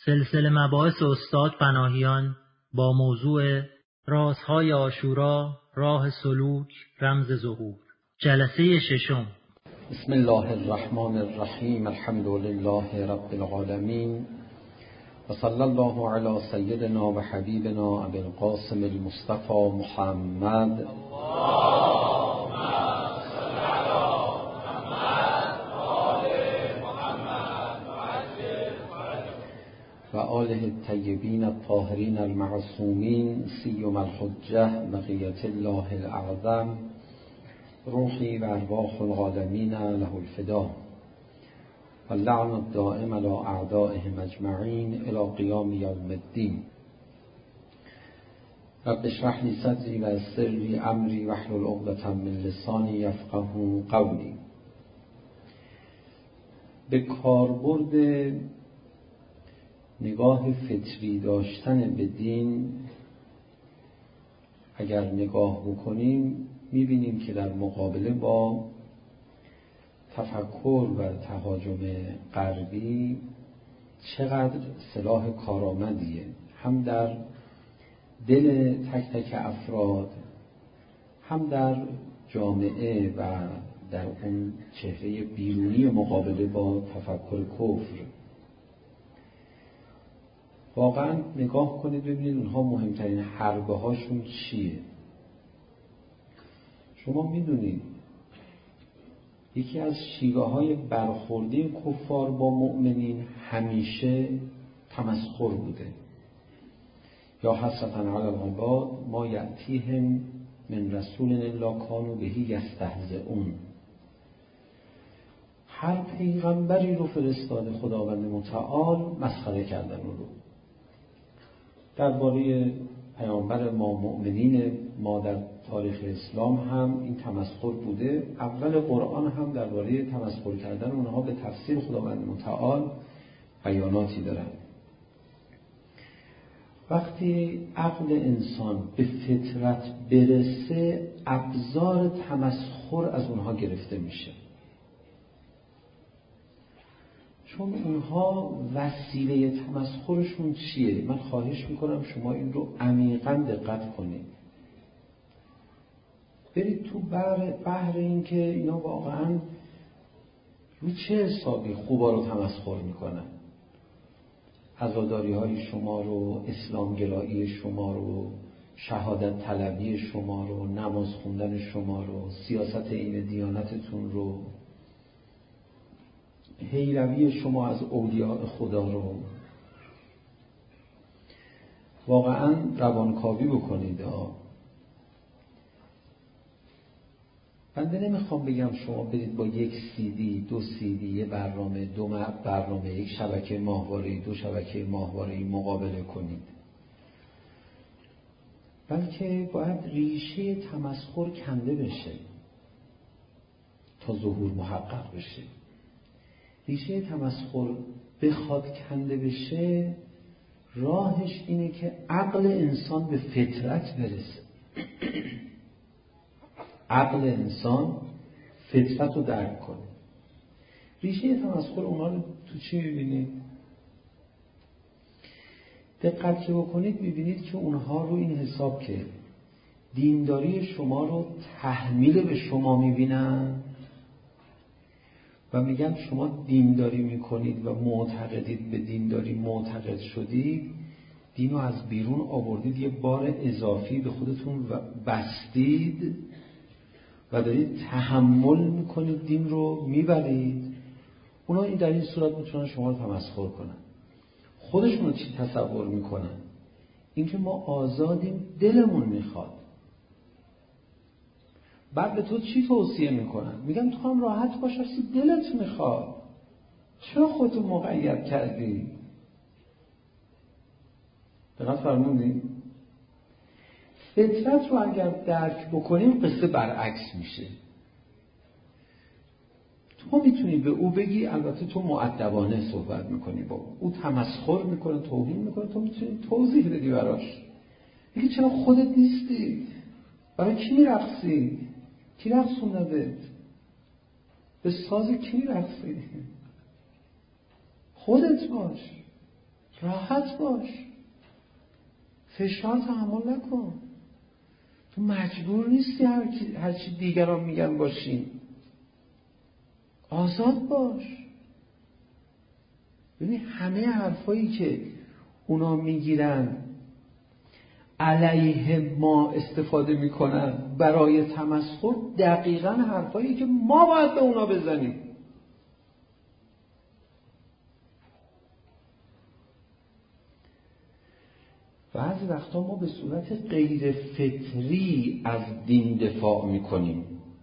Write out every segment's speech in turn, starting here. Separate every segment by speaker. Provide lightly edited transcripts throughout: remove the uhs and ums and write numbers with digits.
Speaker 1: سلسله مباحث استاد پناهیان با موضوع رازهای عاشورا، راه سلوک، رمز ظهور. جلسه ششم.
Speaker 2: بسم الله الرحمن الرحیم. الحمد لله رب العالمین و صلی الله علی سیدنا و حبیبنا ابی القاسم المصطفى محمد و آله الطیبین الطاهرین المعصومین سیما الحجة بقیة الله الاعظم روحی و ارواح العالمین له الفدا و اللعن الدائم علی اعدائهم اجمعین الی قیام یوم الدین. رب اشرح لی صدری و یسر لی امری واحلل عقدة من لسانی یفقهوا قولی. به کاربرد نگاه فطری داشتن به دین اگر نگاه بکنیم می‌بینیم که در مقابله با تفکر و تهاجم غربی چقدر سلاح کارآمدیه، هم در دل تک تک افراد، هم در جامعه و در اون چهره بیرونی مقابله با تفکر کفر. واقعا نگاه کنید ببینید اونها مهمترین حربه هاشون چیه. شما میدونید یکی از شیوه های برخوردی کفار با مؤمنین همیشه تمسخر بوده. یا حسرة علی العباد ما یأتیهم من رسول الا کانوا به یستهزئون. هر پیغمبری رو فرستاده خداوند متعال مسخره کردن رو. درباره پیامبر ما مؤمنین ما در تاریخ اسلام هم این تمسخر بوده. اول قرآن هم درباره تمسخر کردن اونها به تفسیر خداوند متعال بیاناتی دارند. وقتی عقل انسان به فطرت برسه ابزار تمسخر از اونها گرفته میشه، چون اونها وسیله تمسخرشون چیه؟ من خواهش میکنم شما این رو عمیقاً دقت کنید. برید تو بحر این که اینا واقعاً رو چه حسابی خوبا رو تمسخر میکنن. عزاداری های شما رو، اسلام گرایی شما رو، شهادت طلبی شما رو، نماز خوندن شما رو، سیاست این دیانتتون رو، پیروی شما از اولیاء خدا رو. واقعا روانکاوی بکنید. بنده نمیخوام بگم شما برید با یک CD، 2 CD، یه برنامه، 2 برنامه، یک شبکه ماهواره‌ای، 2 شبکه ماهواره‌ای مقابله کنید، بلکه باید ریشه تمسخر کنده بشه تا ظهور محقق بشه. ریشه تمسخر بخواد کنده بشه راهش اینه که عقل انسان به فطرت برسه. عقل انسان فطرت رو درک کنه. ریشه تمسخر اونها رو تو چی میبینید؟ دقت که بکنید میبینید که اونها رو این حساب که دینداری شما رو تحمیل به شما میبینن و میگن شما دینداری میکنید و معتقدید به دینداری معتقد شدید، دینو از بیرون آوردید، یه بار اضافی به خودتون بستید و دارید تحمل میکنید، دین رو میبرید. اونا این در این صورت میتونن شما رو تمسخر کنن. خودشون رو چی تصور میکنن؟ اینکه ما آزادیم، دلمون میخواد. بعد به تو چی توصیه میکنن؟ میگن تو هم راحت باش هستی، دلت میخواد، چرا خودتو مقید کردی؟ دقت فرمودین؟ فطرت رو اگر درک بکنیم قصه برعکس میشه. تو میتونی به او بگی، البته تو مؤدبانه صحبت میکنی با او، تمسخر میکنه، توهین میکنه، تو میتونی توضیح بدی براش. میگی چرا خودت نیستی؟ برای کی میرقصی؟ کی رقصوندت؟ به ساز کی میرقصی؟ خودت باش. راحت باش، فشار تحمل نکن. تو مجبور نیستی هر چی دیگران میگن باشین. آزاد باش. ببین همه حرفایی که اونا میگیرن علیه ما استفاده میکنن برای تمسخر، دقیقاً حرفایی که ما باید به اونا بزنیم. بعضی وقتا ما به صورت غیر فطری از دین دفاع میکنیم.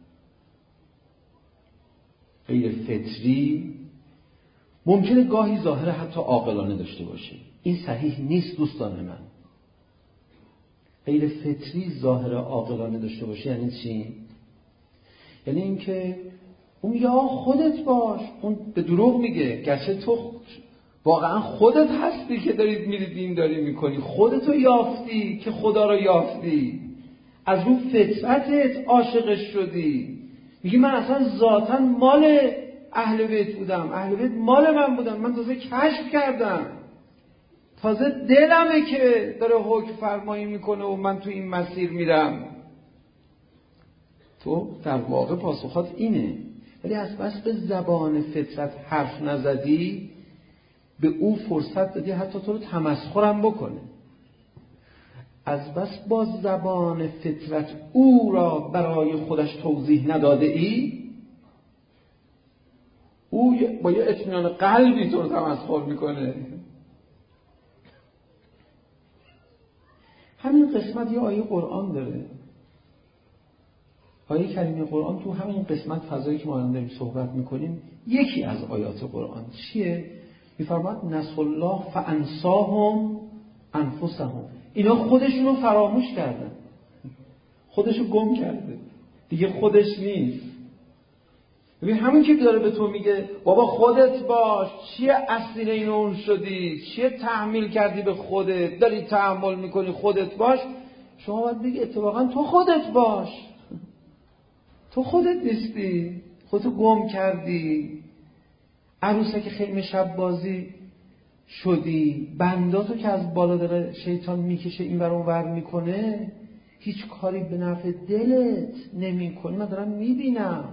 Speaker 2: غیر فطری ممکنه گاهی ظاهر حتی عاقلانه داشته باشه. این صحیح نیست دوستان من. غیر فطری ظاهر عاقلانه داشته باشه یعنی چی؟ یعنی اینکه اون میگه خودت باش، اون به دروغ میگه، گرچه تو واقعا خودت هستی که دارید میری دین داری میکنی، خودتو یافتی که خدا رو یافتی، از رو فطرتت عاشقش شدی. میگه من اصلا ذاتاً مال اهل بیت بودم، اهل بیت مال من بودن، من تازه کشف کردم، تازه دلمه که داره حکم فرمایی میکنه و من تو این مسیر میرم. تو در واقع پاسخات اینه، ولی از بس به زبان فطرت حرف نزدی، به او فرصت دادی حتی تو رو تمسخرم بکنه. از بس با زبان فطرت او را برای خودش توضیح نداده ای، او با یه اطمینان قلبی تو رو تمسخر میکنه. همین قسمت یه آیه قرآن داره، آیه کریمه قرآن تو همین قسمت فضایی که ما داریم صحبت میکنیم، یکی از آیات قرآن چیه؟ میفرماد نسوا الله فانساهم انفسهم. اینا خودشون رو فراموش کردن، خودشو گم کرده، دیگه خودش نیست. ببین همون که داره به تو میگه بابا خودت باش، چیه اسیر این اون شدی، چیه تحمیل کردی به خودت، داری تحمل میکنی، خودت باش. شما باید بگی اتفاقا تو خودت باش، تو خودت نیستی، خودتو گم کردی، عروسک خیمه شب بازی شدی، بنداتو که از بالا داره شیطان میکشه این ور اون ور میکنه، هیچ کاری به نفع دلت نمیکنی. من دارم میبینم.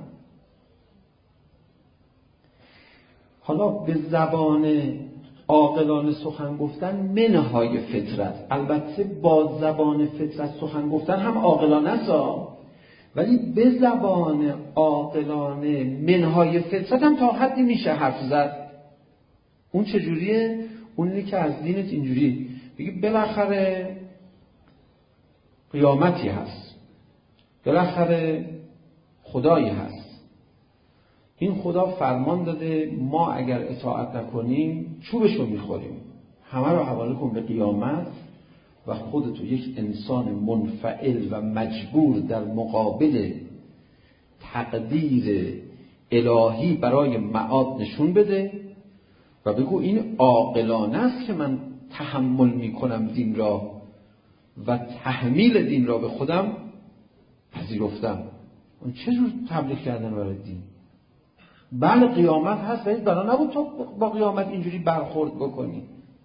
Speaker 2: حالا به زبان عاقلانه سخن گفتن منهای فطرت، البته با زبان فطرت سخن گفتن هم عاقلانه است، ولی به زبان عاقلانه منهای فطرت هم تا حدی میشه حرف زد. اون چجوریه؟ اونی که از دینت اینجوری بگی بالاخره قیامتی هست، بالاخره خدایی هست، این خدا فرمان داده ما اگر اطاعت نکنیم چوبشو میخوریم، همه رو حواله کن به قیامت و خودتو یک انسان منفعل و مجبور در مقابل تقدیر الهی برای معاد نشون بده و بگو این عاقلانه است که من تحمل میکنم دین را و تحمیل دین را به خودم پذیرفتم. اون چه جور تبلیغ کردن برای دین؟ بله قیامت هست، ولی بلا نبود تو با قیامت اینجوری برخورد بکنی.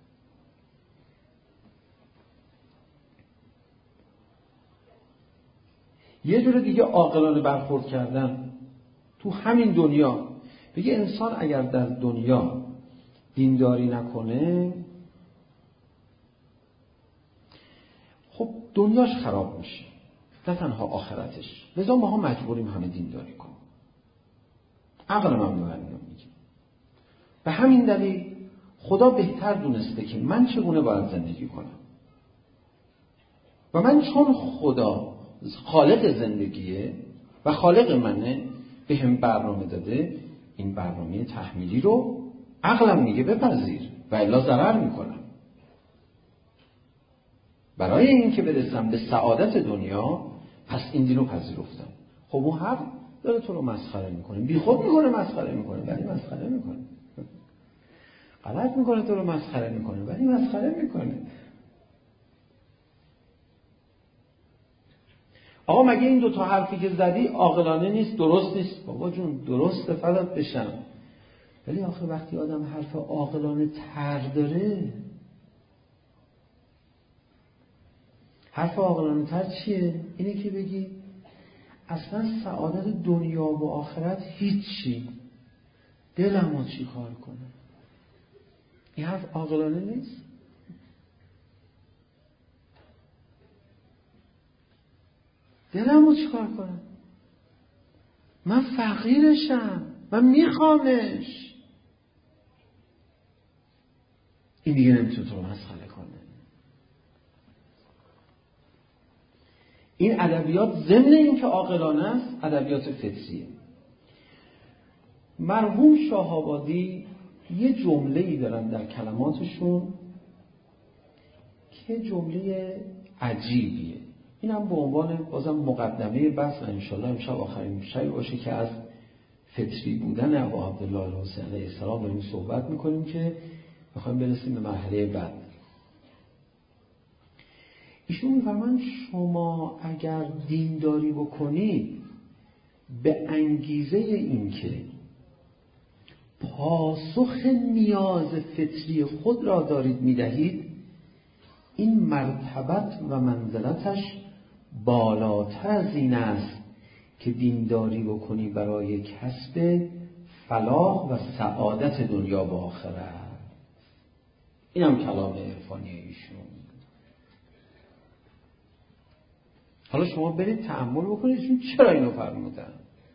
Speaker 2: یه جور دیگه عاقلانه برخورد کردن تو همین دنیا، بگه انسان اگر در دنیا دینداری نکنه خب دنیاش خراب میشه، نه تنها آخرتش. لذا ما ها مجبوریم همه دینداری کنیم. عقل من میگه. به همین دلیل خدا بهتر دونسته که من چگونه باید زندگی کنم و من چون خدا خالق زندگیه و خالق منه به هم برنامه داده، این برنامه تحمیلی رو عقلم میگه بپذیر و الا ضرر میکنم. برای این که برسم به سعادت دنیا پس این دین رو پذیرفتم. خب اون حق داره تو رو مسخره میکنه، بی خود میکنه مسخره میکنه، ولی مسخره میکنه. غلط میکنه تو رو مسخره میکنه، ولی مسخره میکنه. آقا مگه این دوتا حرفی که زدی عاقلانه نیست، درست نیست؟ بابا جون درسته، فدات بشم، ولی آخه وقتی آدم حرف عاقلانه تر داره حرف عاقلانه تر چیه؟ اینه که بگی اصلا سعادت دنیا و آخرت هیچی، دلمو چی کار کنه. این حرف عاقلانه نیست. دلمو چی کار کنم؟ من فقیرشم، من میخوامش. این دیگه نمیتونه تو رو مسخره کنه. این ادبیات ضمن این که عاقلانه است ادبیات فطریه. مرحوم شاه‌آبادی یه جمله‌ای دارن در کلماتشون که جمله عجیبیه. این هم به عنوان بازم مقدمه بحث و انشالله امشب آخرین شبی باشه که از فطری بودن ابا عبدالله الحسین علیه السلام داریم صحبت میکنیم که میخوایم برسیم به مرحله بعد. ایشون میفرمان شما اگر دینداری بکنید به انگیزه این که پاسخ نیاز فطری خود را دارید میدهید، این مرتبت و منزلتش بالاتر از این است که دینداری بکنی برای کسب فلاح و سعادت دنیا و آخرت. این هم کلام عرفانی ایشون. حالا شما برید تأمل بکنید ایشون چرا اینو فرمودن.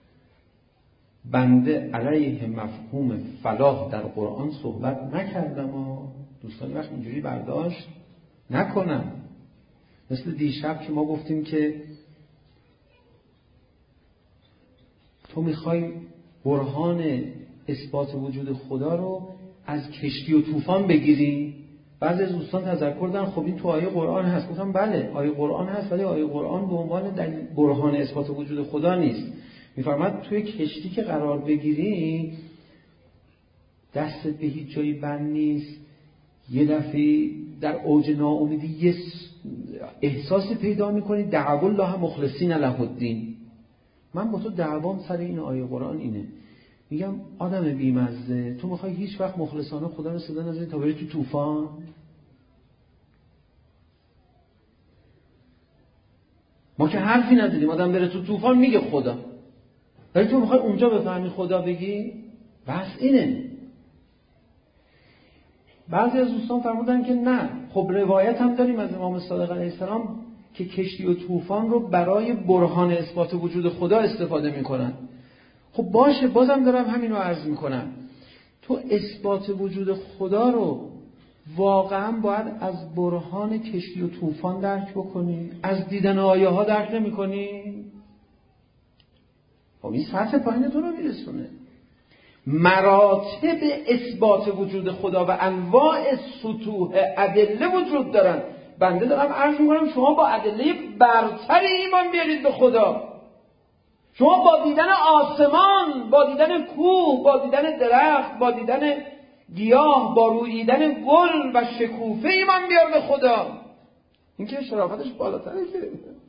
Speaker 2: بنده علیه مفهوم فلاح در قرآن صحبت نکردم و دوستان وقت اینجوری برداشت نکنم. مثل دیشب که ما گفتیم که تو میخوای برهان اثبات وجود خدا رو از کشتی و طوفان بگیری. بعضی از دوستان تذکر دادن خب این تو آیه قرآن هست. گفتم بله آیه قرآن هست، ولی آیه قرآن به عنوان برهان اثبات وجود خدا نیست. میفرماد توی کشتی که قرار بگیری دستت به هیچ جایی بند نیست. یه دفعه در اوج ناامیدی یه احساسی پیدا میکنی دعوا الله مخلصین له الدین. من با تو دعوام سر این آیه قرآن اینه، میگم آدم بیمزه تو میخوای هیچ وقت مخلصانه خدا رو صدا نزنی تا بری تو طوفان؟ ما که حرفی نداریم آدم بره تو طوفان میگه خدا، ولی تو میخوای اونجا بفهمی خدا بگی؟ بس اینه. بعضی از دوستان فرمودن که نه، خب روایت هم داریم از امام صادق علیه السلام که کشتی و طوفان رو برای برهان اثبات وجود خدا استفاده میکنن. خب باشه، بازم دارم همین رو عرض میکنم. تو اثبات وجود خدا رو واقعا باید از برهان کشتی و طوفان درک بکنی؟ از دیدن آیه ها درک نمی کنی؟ خب این سطح پایین تو رو میرسونه. مراتب اثبات وجود خدا و انواع سطوح ادله وجود دارن. بنده دارم عرض میکنم شما با ادله برتر ایمان بیارید به خدا. شما با دیدن آسمان، با دیدن کوه، با دیدن درخت، با دیدن گیاه، با روییدن گل و شکوفه ایمان بیار به خدا. این که شرافتش بالاتره. که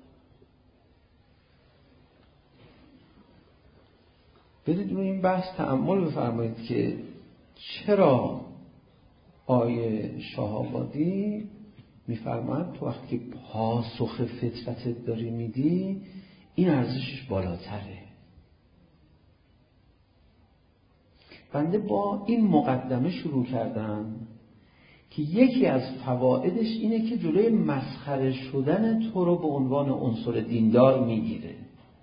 Speaker 2: بدید روی این بحث تأمل بفرمایید که چرا آیه شاه‌آبادی میفرماید تو وقتی که پاسخ فطرتت داری میدی این ارزشش بالاتره. بنده با این مقدمه شروع کردم که یکی از فوائدش اینه که جلوی مسخره شدن تو رو به عنوان عنصر دیندار میگیره،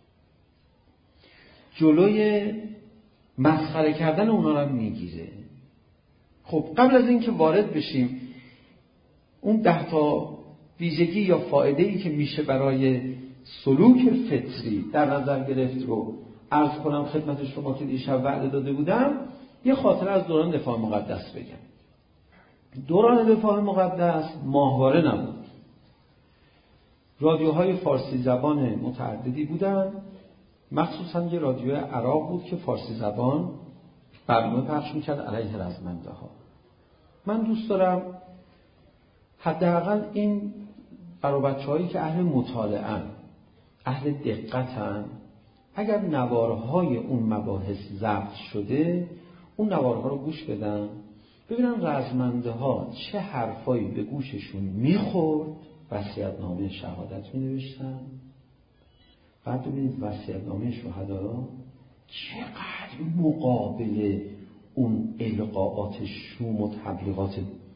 Speaker 2: جلوی مسخره کردن اونا رو میگیره. خب قبل از این که وارد بشیم اون 10 ویژگی یا فایده‌ای که میشه برای سلوک فطری در نظر گرفت رو عرض کنم خدمت شما که دیشب وعده داده بودم. یه خاطره از دوران دفاع مقدس بگم. دوران دفاع مقدس ماهواره نبود، رادیوهای فارسی زبان متعددی بودن، مخصوصا یه رادیو عراق بود که فارسی زبان برنامه پخش میکرد علیه رزمنده ها. من دوست دارم حداقل این برای بچه‌هایی که اهل مطالعه‌ان، اهل دقتن، اگر نوارهای اون مباحث ضبط شده اون نوارها رو گوش بدن، ببینن رزمنده ها چه حرفایی به گوششون میخورد وصیت‌نامه شهادت می‌نوشتن. بعد ببینید وصیت‌نامه شهدا چقدر مقابل اون القاءات شوم و تبلیغات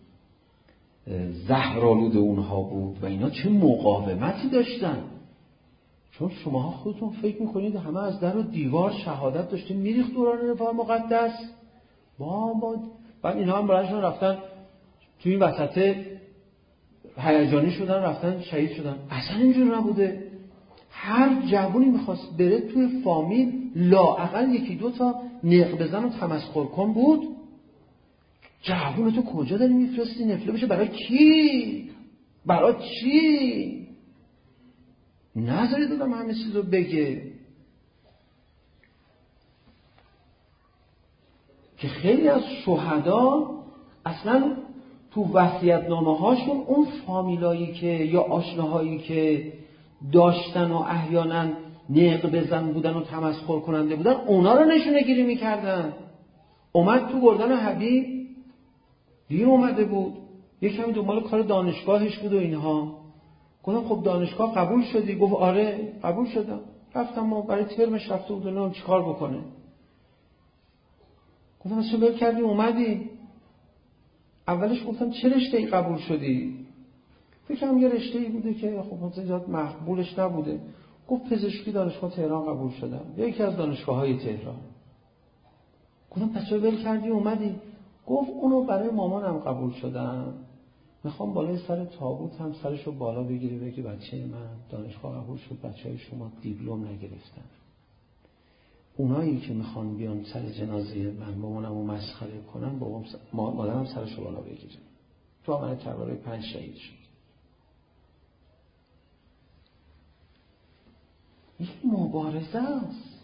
Speaker 2: زهرآلود اونها بود و اینا چه مقاومتی داشتن. چون شماها خودتون فکر میکنید همه از در و دیوار شهادت داشتین میریخت دوران رفاه مقدس بعد اینا هم برایشون رفتن توی این وسط هیجانی شدن رفتن شهید شدن. اصلا اینجور نبوده. هر جوونی میخواست بره توی فامیل لااقل یکی دو تا نق بزن و تمسخر کن بود. جوون تو کجا داری میفرستی نفله بشه؟ برای کی؟ برای چی؟ نذاری دادم همه چیز رو بگه. که خیلی از شهدا اصلا تو وصیت‌نامه هاشون اون فامیلایی که یا آشناهایی که داشتن و احیانا نق بزن بودن و تمسخر کننده بودن اونا رو نشونه گیری میکردن. اومد تو گردن حبیب دیر اومده بود، یک کمی دنبال کار دانشگاهش بود و اینها. گفتم خب دانشگاه قبول شدی؟ گفت آره قبول شدم. رفتم و برای ترمش رفته بود و چیکار بکنه. گفتم اصلا بل کردی اومدی؟ اولش گفتم چه رشته‌ای قبول شدی؟ فکرم یه رشته‌ای بوده که خب زیاد مقبولش نبوده. گفت پزشکی دانشگاه تهران قبول شدم، یکی از دانشگاه‌های تهران. گفتم پس چرا ول کردی اومدی؟ گفت اونو برای مامانم قبول شدم، میخوام بالای سر تابوت هم سرشو بالا بگیری بگی بچه من دانشگاه قبول شد، بچهای شما دیپلم نگرفتن. اونایی که میخوان بیان سر جنازه من مامانمو مسخره کنن، بابام مادرم سرشو بالا بگیره. تو عمل کربلای 5 شهید شد. این مبارزه است.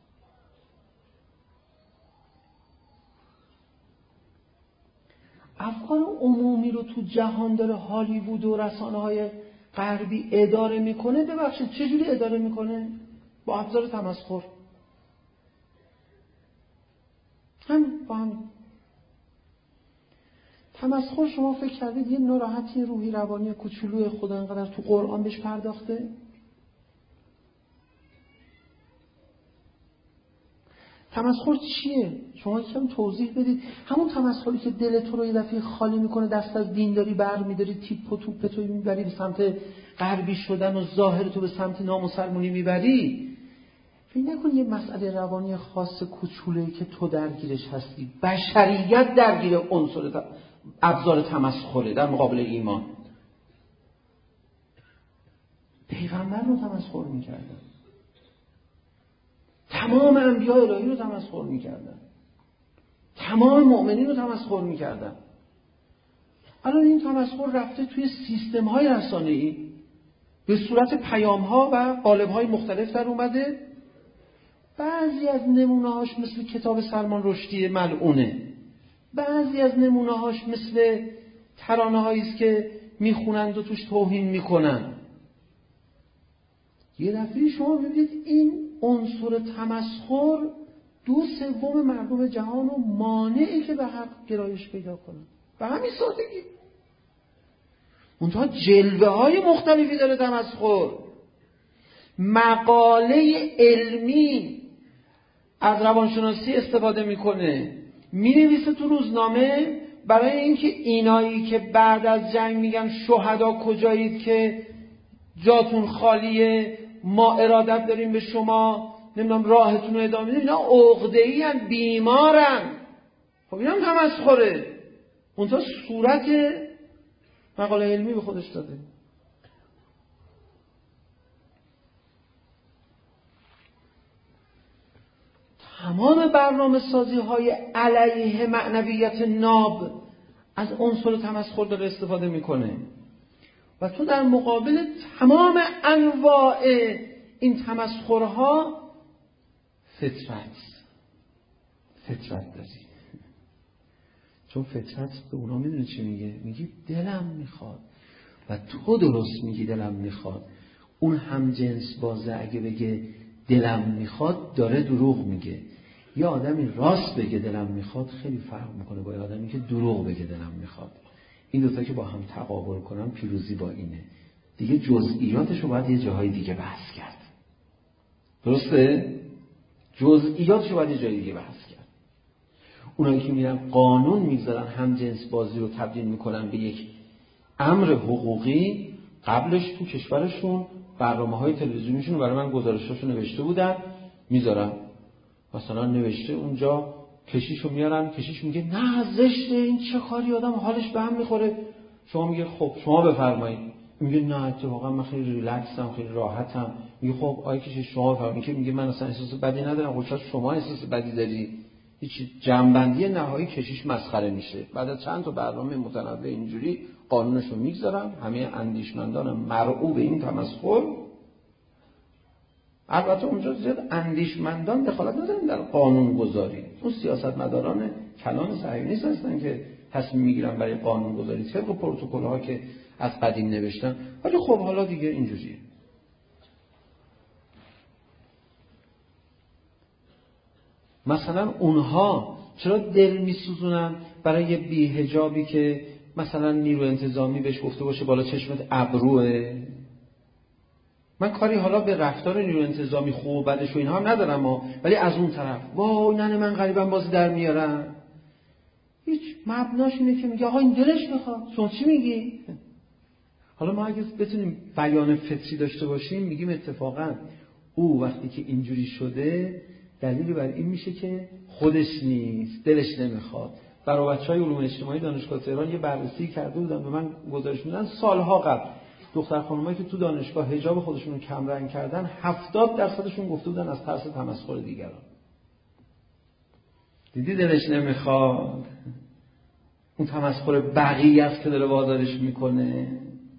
Speaker 2: افکار عمومی رو تو جهان داره هالیوود و رسانه‌های غربی اداره میکنه. ببخشید چجوری اداره میکنه؟ با ابزار تمسخر. با همین تمسخر. شما فکر کردید یه ناراحتی روحی روانی کوچولوی خدا انقدر تو قرآن بهش پرداخته؟ تمسخر چیه؟ شما یکم توضیح بدید. همون تمسخری که دل تو رو یه دفعه خالی میکنه، دست از دینداری برمی‌داری، تیپ و توپ تو میبری به سمت غربی شدن و ظاهر تو به سمت نامسلمونی میبری. فکر نکن یه مسئله روانی خاص کوچولویی که تو درگیرش هستی. بشریت درگیر عنصر ابزار تمسخره در مقابل ایمان. پیغمبر رو تمسخر میکردن، تمام انبیاء الهی رو تمسخر میکردن، تمام مؤمنین رو تمسخر میکردن. الان این تمسخر رفته توی سیستم های رسانه‌ای به صورت پیام ها و قالب های مختلف در اومده. بعضی از نمونه هاش مثل کتاب سلمان رشدی ملعونه، بعضی از نمونه هاش مثل ترانه هایی است که میخونند و توش توهین میکنن. یه دفعه شما ببینید این عنصر تمسخر 2/3 مردم جهان رو مانعی که به حق گرایش پیدا کنن. به همین سادگی. منتها جلوه های مختلفی داره تمسخر. مقاله علمی از روانشناسی استفاده میکنه، مینویسه تو روزنامه برای اینکه اینایی که بعد از جنگ میگن شهدا کجایید که جاتون خالیه، ما ارادت داریم به شما، نمیدونم راهتون رو ادامه بدیم، اینا عقده‌ای ان، بیمارن. خب اینا هم تمسخره. اونتا صورت مقاله علمی به خودش داده. تمام برنامه سازی های علیه معنویت ناب از عنصر تمسخر داره استفاده میکنه و تو در مقابل تمام انواع این تمسخرها فطرت داری. چون فطرت به اونا میدونه چی میگه؟ میگی دلم میخواد. و تو درست میگی دلم میخواد. اون هم جنس بازه اگه بگه دلم میخواد داره دروغ میگه. یه آدمی راست بگه دلم میخواد خیلی فرق میکنه با یه آدمی که دروغ بگه دلم میخواد. این دوتا که با هم تقابل کنن پیروزی با اینه. دیگه جزئیاتش رو باید یه جاهای دیگه بحث کرد. درسته؟ جزئیاتش رو باید یه جای دیگه بحث کرد. اونایی که میرن قانون میگذارن هم جنس بازی رو تبدیل میکنن به یک امر حقوقی، قبلش تو کشورشون برنامه‌های تلویزیونیشون رو برای من گزارشاشو نوشته بودن میذارن. مثلا نوشته اونجا کشیشو میارن، کشیش میگه نه زشته، این چه کاری، آدم حالش به هم میخوره. شما میگه خب شما بفرمایید. میگه نه اتفاقا من خیلی ریلکسم، خیلی راحتم. میگه خب آی کشیش شما بفرمایید. که میگه من اصلا احساس بدی ندارم. خب شما احساس بدی داری؟ هیچ جنبندی نهایی کشیش مسخره میشه. بعد از چند تا برنامه متنوع اینجوری قانونشو میگذارن. همه اندیشمندان مرعوب این تمسخر، البته اونجا زیاد اندیشمندان دخالت ندارن در قانون گذاری، اون سیاستمداران کلان صهیونیست هستن که تصمیم میگیرن برای قانون گذاری طبق پروتکل ها که از قدیم نوشتن. ولی خب حالا دیگه اینجوریه. مثلا اونها چرا دل میسوزونن برای بی‌حجابی که مثلا نیرو انتظامی بهش گفته باشه بالا چشمت ابروه؟ من کاری حالا به رفتار نیرو انتظامی خوب و بدش و اینها هم ندارم ولی از اون طرف وای ننه من غریبم بازی در میارم، هیچ مبناش اینه که میگه آقا این دلش میخواد، شما چی میگی؟ حالا ما اگه بتونیم بیان فطری داشته باشیم میگیم اتفاقا او وقتی که اینجوری شده دلیلی بر این میشه که خودش نیست، دلش نمیخواد. برای بچهای علوم اجتماعی دانشگاه تهران یه بررسی کرده بودن به من گزارش میدن سالها قبل، دختر خانمایی که تو دانشگاه حجاب خودشون رو کم رنگ کردن 70% گفته بودن از ترس تمسخر دیگران. دیدی دلش نمیخواد، اون تمسخر بقیه است که داره وادارش میکنه.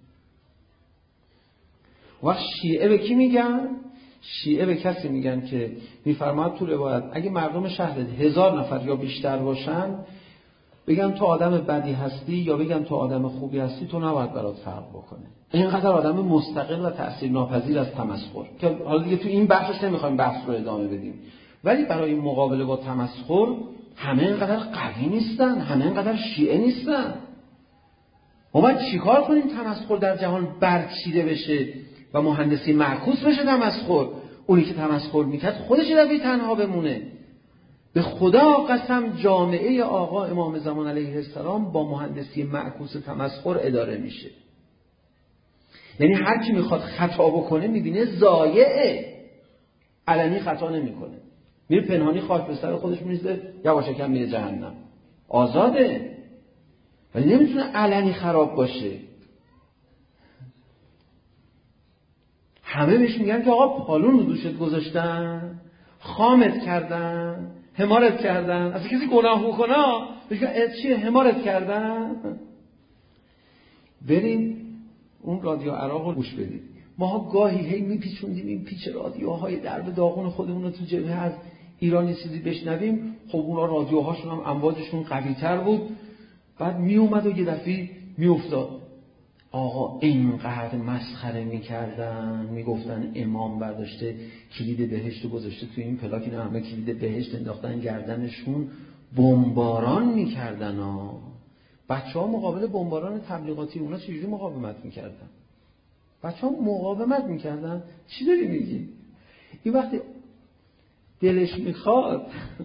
Speaker 2: وقت شیعه به کی میگن؟ شیعه به کسی میگن که میفرماد تو روایت اگه مردم شهر 1000 نفر یا بیشتر باشن بگن تو آدم بدی هستی یا بگن تو آدم خوبی هستی، تو نباید برات فرق بکنه. اینقدر آدم مستقل و تأثیرناپذیر از تمسخر که حالا دیگه تو این بحثش نمیخوایم بحث رو ادامه بدیم، ولی برای مقابله با تمسخر همه اینقدر قوی نیستن، همه اینقدر شیعه نیستن. ما باید چیکار کنیم تمسخر در جهان برچیده بشه و مهندسی معکوس بشه تمسخر؟ اونی که تمسخر میکرد خودش روی تنها بمونه. به خدا قسم جامعه آقا امام زمان علیه السلام با مهندسی معکوس تمسخر اداره میشه. یعنی هر کی میخواد خطا بکنه میبینه ضایعه، علنی خطا نمیکنه، میره پنهانی خاک به سر خودش میریزه، یواشکم میره جهنم، آزاده، ولی نمیتونه علنی خراب باشه. همه بهش میگن که آقا پالون رو دوشت گذاشتن، خامت کردن، حمارت کردن. اصلا کسی گناه بکنه بهش میگن چیه حمارت کردن. بریم اون رادیو عراق رو گوش بدید. ما گاهی هی میپیچوندیم این پیچ رادیوهای درب داغون خودمون رو تو جبهه از ایرانی چیزی بشنویم. خب اونا رادیوهاشون هم امواجشون قوی تر بود. بعد میومد و یه دفعه میافتاد. آقا اینقدر مسخره میکردن، میگفتن امام برداشته کلید بهشت رو گذاشته توی این پلاک، اینا همه کلید بهشت انداختن گردنشون، بمباران میکردن. بچه‌ها مقابل بمباران تبلیغاتی اونا چجوری مقاومت میکردن؟ بچه‌ها مقاومت میکردن. چی داری میگی؟ این وقتی دلش میخواد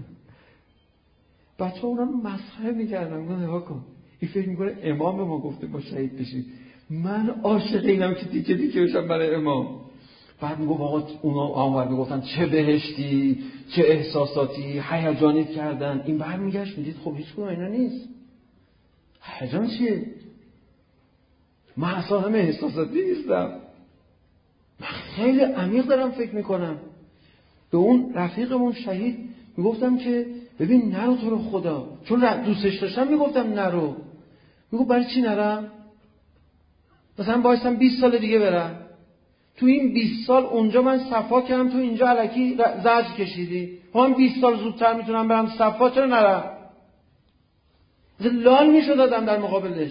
Speaker 2: بچه‌ها اونا مسخره میکردن. نگاه کن این فکر میکنه امام ما گفته با شهید بشید، من عاشق اینم که دیگه بشم برای امام. بعد میگفت آقا اونا آمد میگفتن چه بهشتی، چه احساساتی، هیجانیت کردن. این برمیگشت میدید خب هیچ کدوم اینا نیست. هیجان چیه؟ من اصلا همه احساساتی نیستم، من خیلی عمیق دارم فکر میکنم. به اون رفیقمون شهید میگفتم که ببین نرو تو رو خدا، چون دوستش داشتم میگفتم نرو. میگفت برای چی نرم؟ مثلا بایستم 20 سال دیگه برم. تو این 20 سال اونجا من صفا کردم، تو اینجا الکی زجر کشیدی. من 20 سال زودتر میتونم برم صفا، چرا نرم؟ لال میشد آدم در مقابلش.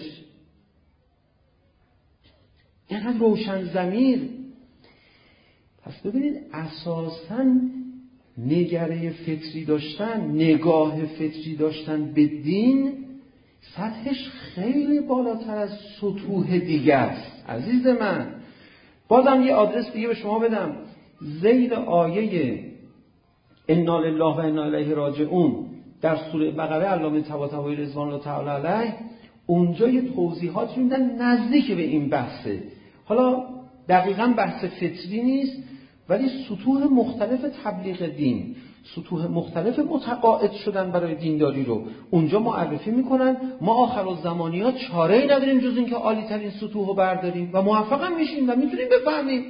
Speaker 2: اینقدر روشن ضمیر. پس ببینید اساساً نگره فطری داشتن، نگاه فطری داشتن به دین سطحش خیلی بالاتر از سطوح دیگه است عزیز من. بازم یه آدرس دیگه به شما بدم. زیر آیه انا لله و انا الیه راجعون در سوره بقره علامه طباطبایی رضوان الله تعالی علیه اونجا یه توضیحاتی میدن نزدیک به این بحثه. حالا دقیقاً بحث فطری نیست، ولی سطوح مختلف تبلیغ دین، سطوح مختلف متقاعد شدن برای دینداری رو اونجا معرفی میکنن. ما آخرالزمانی‌ها چاره‌ای نداریم جز اینکه عالی ترین سطوح رو برداریم و موفق هم میشیم و میتونیم بفهمیم.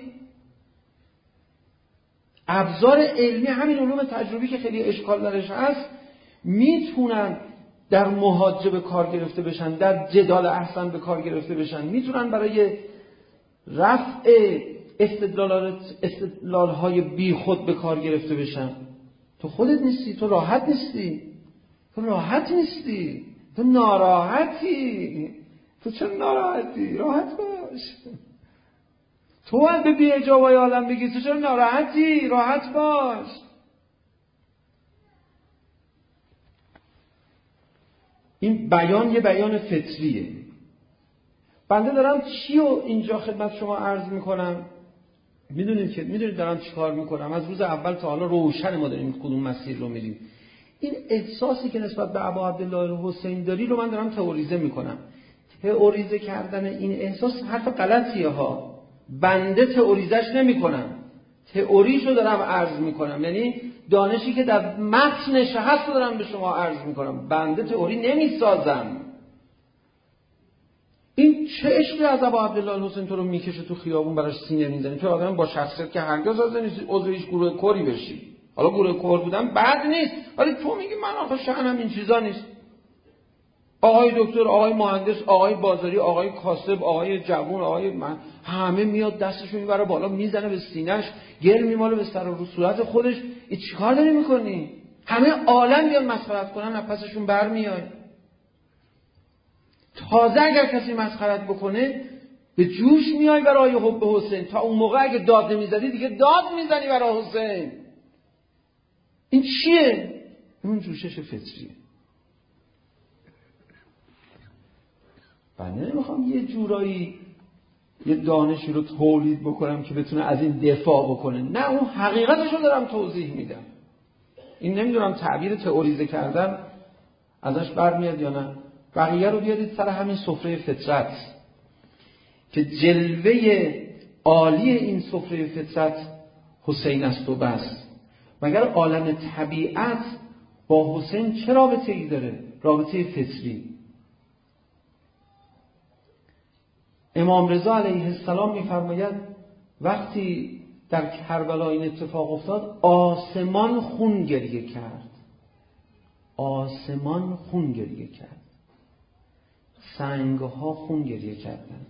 Speaker 2: ابزار علمی همین علوم تجربی که خیلی اشکال درش هست میتونن در محاجه به کار گرفته بشن، در جدال احسن به کار گرفته بشن، میتونن برای رفع استدلال‌های بی خود به کار گرفته بشن. تو خودت نیستی، تو راحت نیستی، تو راحت نیستی، تو ناراحتی. تو چرا ناراحتی؟ راحت باش. تو هم به بی‌اجابای عالم بگی تو چرا ناراحتی؟ راحت باش. این بیان یه بیان فطریه. بنده دارم چی رو اینجا خدمت شما عرض میکنم؟ میدونید دارم چی کار میکنم؟ از روز اول تا حالا روشن ما داریم کدوم مسیر رو میریم. این احساسی که نسبت به ابا عبدالله حسین داری رو من دارم تئوریزه میکنم. تئوریزه کردن این احساس حرف غلطیه ها. بنده تئوریزش نمیکنم، تئوریشو دارم عرض میکنم. یعنی دانشی که در متنش هست رو دارم به شما عرض میکنم. بنده تئوری نمیسازم. این چه عشقی از ابا عبدالله حسین تو رو میکشه تو خیابون براش سینه میزنی؟ تو آدم با شخصیت که هرگز حاضر نیستی عضو هیچ گروه کری بشی. حالا گروه کور بودن بد نیست، ولی تو میگی من آخه شأنم این چیزا نیست. آقای دکتر، آقای مهندس، آقای بازاری، آقای کاسب، آقای جوون، آقای من، همه میاد دستشو میبره بالا میزنه به سینه‌اش، گل میماله به سر و رو صورت خودش. این چیکار داری میکنی؟ همه عالم بیان مسخرت کنن، از پسشون برمیای. تازه اگر کسی مسخرت بکنه به جوش میای برای حب حسین. تا اون موقع اگه داد نمیزدی دیگه داد میزنی برای حسین. این چیه؟ اون جوشش فطریه. من نمیخوام یه جورایی یه دانشی رو تولید بکنم که بتونه از این دفاع بکنه. نه، اون حقیقتش رو دارم توضیح میدم. این نمیدونم تعبیر تئوریزه کردن ازش برمیاد یا نه. بقیه رو بیارید سر همین سفره فطرت که جلوه عالی این سفره فطرت حسین است و بس. مگر عالم طبیعت با حسین چه رابطه‌ای داره؟ رابطه فطری. امام رضا علیه السلام می‌فرماید وقتی در کربلا این اتفاق افتاد آسمان خون گریه کرد. آسمان خون گریه کرد. سنگ‌ها خون گریه کردن.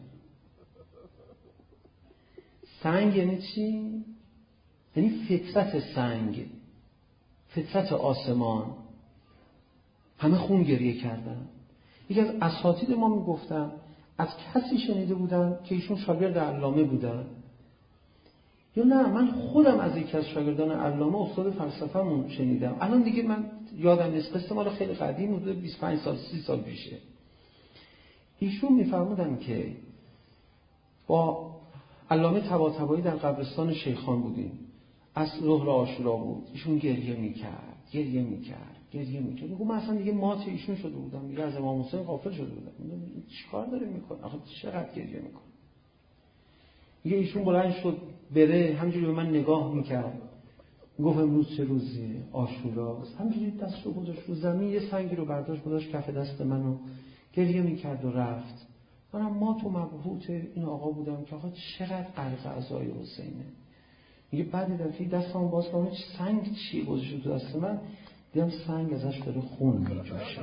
Speaker 2: سنگ یعنی چی؟ یعنی فطرت سنگ، فطرت آسمان، همه خون گریه کردن. یکی از اساتید ما میگفتن از کسی شنیده بودن که ایشون شاگرد علامه بودن، یا نه من خودم از یکی از شاگردان علامه استاد فلسفه‌مون شنیدم. الان دیگه من یادم نیست، قصه مال خیلی قدیم بوده، 25 سال 30 سال پیشه. ایشون میفرمودن که با علامه طباطبایی در قبرستان شیخان بودیم، از ظهر عاشورا بود. ایشون گریه میکرد. میگم من اصلا دیگه مات ایشون شده بودم، دیگه از امام حسین غافل شده بودم. چیکار داره میکنه؟ آخه چقدر گریه میکنه؟ دیگه ایشون بلند شد بره، همینجوری به من نگاه میکرد، گفت امروز چه روزیه؟ عاشوراست. همینجوری دست رو گذاشت رو زمین، یه سنگی رو برداشت گذاشت کف دست منو، گریه میکرد و رفت. منم مات و مبهوت این آقا بودم که آقا چقدر قلق اعضای حسینه. میگه بعد دفعه دستمو باز کردم، سنگ چیه گذاشت تو دست من؟ دیدم سنگ ازش داره خون میجوشه.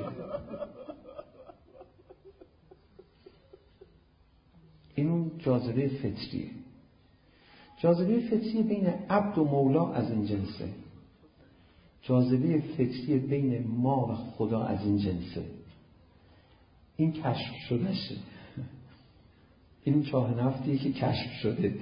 Speaker 2: این اون جاذبه فطریه. جاذبه فطری بین عبد و مولا از این جنسه. جاذبه فطری بین ما و خدا از این جنسه. این کشف شدهشه. این چاه نفتیه که کشف شده.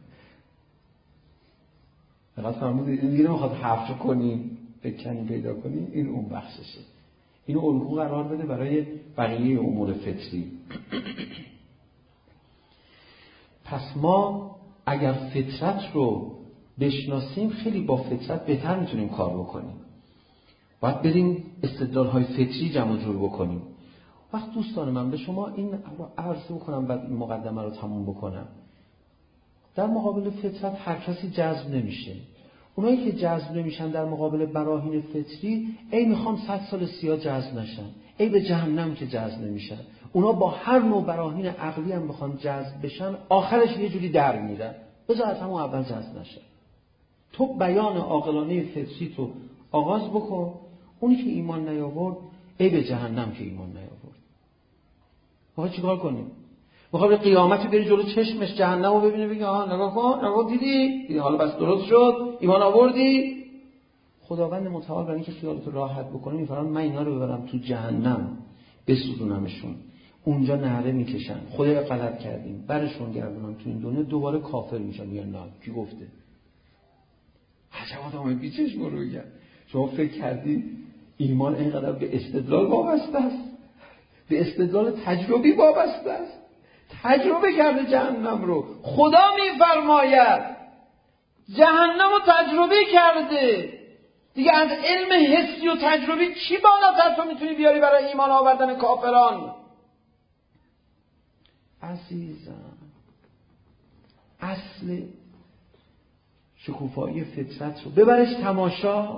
Speaker 2: فقط فرمودید این دیگه نمیخواد حفر کنیم بکنیم پیدا کنیم، این اون بخششه. اینو الگو قرار بده برای بقیه امور فطری. پس ما اگر فطرت رو بشناسیم خیلی با فطرت بهتر میتونیم کار بکنیم. باید بریم استدلال‌های فطری جمع جور بکنیم. وقت دوستان من به شما این رو عرض بکنم بعد این مقدمه رو تموم بکنم. در مقابل فطرت هر کسی جذب نمیشه. اونایی که جذب نمیشن در مقابل براهین فطری، ای میخوام 100 سال سیاه جذب نشن، ای به جهنم که جذب نمیشن. اونا با هر نوع براهین عقلی هم بخوان جذب بشن، آخرش یه جوری در میرن. بذار از همون اول جذب نشن. تو بیان عاقلانه فطری تو آغاز بکن. اونی که ایمان نیاورد، ای به جهنم که ایمان نیاورد. میخوای چیکار کنیم؟ میخوای قیامت بری جلو چشمش جهنم رو ببینی بگی آها نگاه کن، نگاه دیدی حالا بس درست شد، ایمان آوردی؟ خداوند متعال برای اینکه خیالتو راحت بکنه میفرمان من اینا رو ببرم تو جهنم بسوزونمشون، اونجا نعره میکشن، خدای غلط کردیم، برشون گردونم تو این دنیا، دوباره کافر میشن. یا نه کی گفته؟ عجب آدمای بیچشم رو میگن. شما فکر کردی ایمان اینقدر به استدلال وابسته است؟ به استدلال تجربی وابسته است. تجربه کرده جهنم رو. خدا میفرماید جهنم رو تجربه کرده. دیگه از علم حسی و تجربی چی بالاتر تو میتونی بیاری برای ایمان آوردن کافران؟ عزیزم، اصل شکوفایی فطرت رو ببرش تماشا.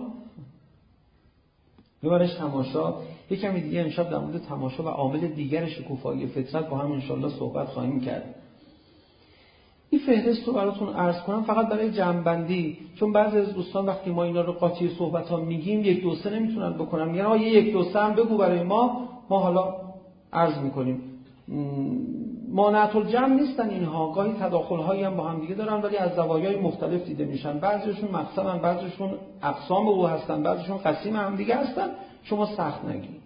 Speaker 2: یک کمی دیگه امشب در مورد تماشا و عامل دیگر شکوفایی فطرت با هم انشالله صحبت خواهیم کرد. این فهرست رو براتون عرض کنم فقط برای جمع‌بندی، چون بعضی از دوستان وقتی ما اینا رو قاطی صحبت ها میگیم 1 2 3 نمیتونن بکنن، میگن آقا 1 2 3 هم بگو برای ما حالا عرض میکنیم. مانعت الجمع نیستن اینها، گاهی تداخل‌هایی هم با هم دیگه دارن ولی از زوایای مختلف دیده میشن. بعضیشون مقسمن، بعضیشون اقسام او هستن، بعضیشون قسیم هم دیگه هستن. شما سخت نگیرید.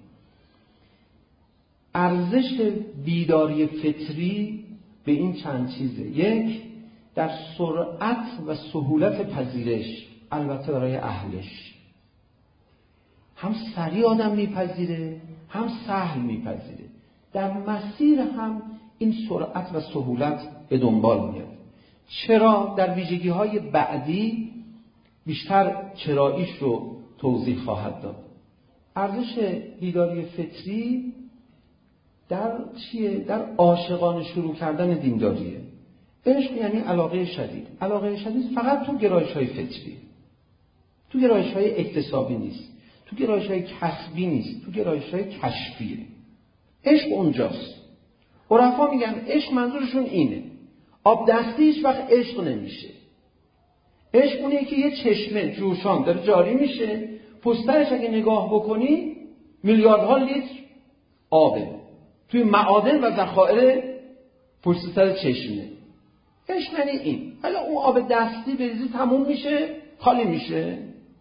Speaker 2: ارزش بیداری فطری به این چند چیزه. 1 در سرعت و سهولت پذیرش، البته برای اهلش، هم سریع آدم میپذیره هم سهل میپذیره. در مسیر هم این سرعت و سهولت به دنبال میاد. چرا؟ در ویژگی‌های بعدی بیشتر چراییش رو توضیح خواهد داد. ارزش بیداری فطری در چیه؟ در عاشقانه شروع کردن دینداریه. عشق یعنی علاقه شدید. علاقه شدید فقط تو گرایش‌های فطری، تو گرایش‌های اکتسابی نیست، تو گرایش‌های کسبی نیست، تو گرایش‌های کشفیه. عشق اونجاست. عرفا میگن عشق منظورشون اینه. آب دستی هیچ وقت عشق نمیشه. عشق اونه که یه چشمه جوشان داره جاری میشه، پشترش اگه نگاه بکنی میلیاردها لیتر آبه توی معادن و ذخایر پشت سر چشمه. عشق یعنی این. حالا اون آب دستی بریزی تموم میشه، خالی میشه.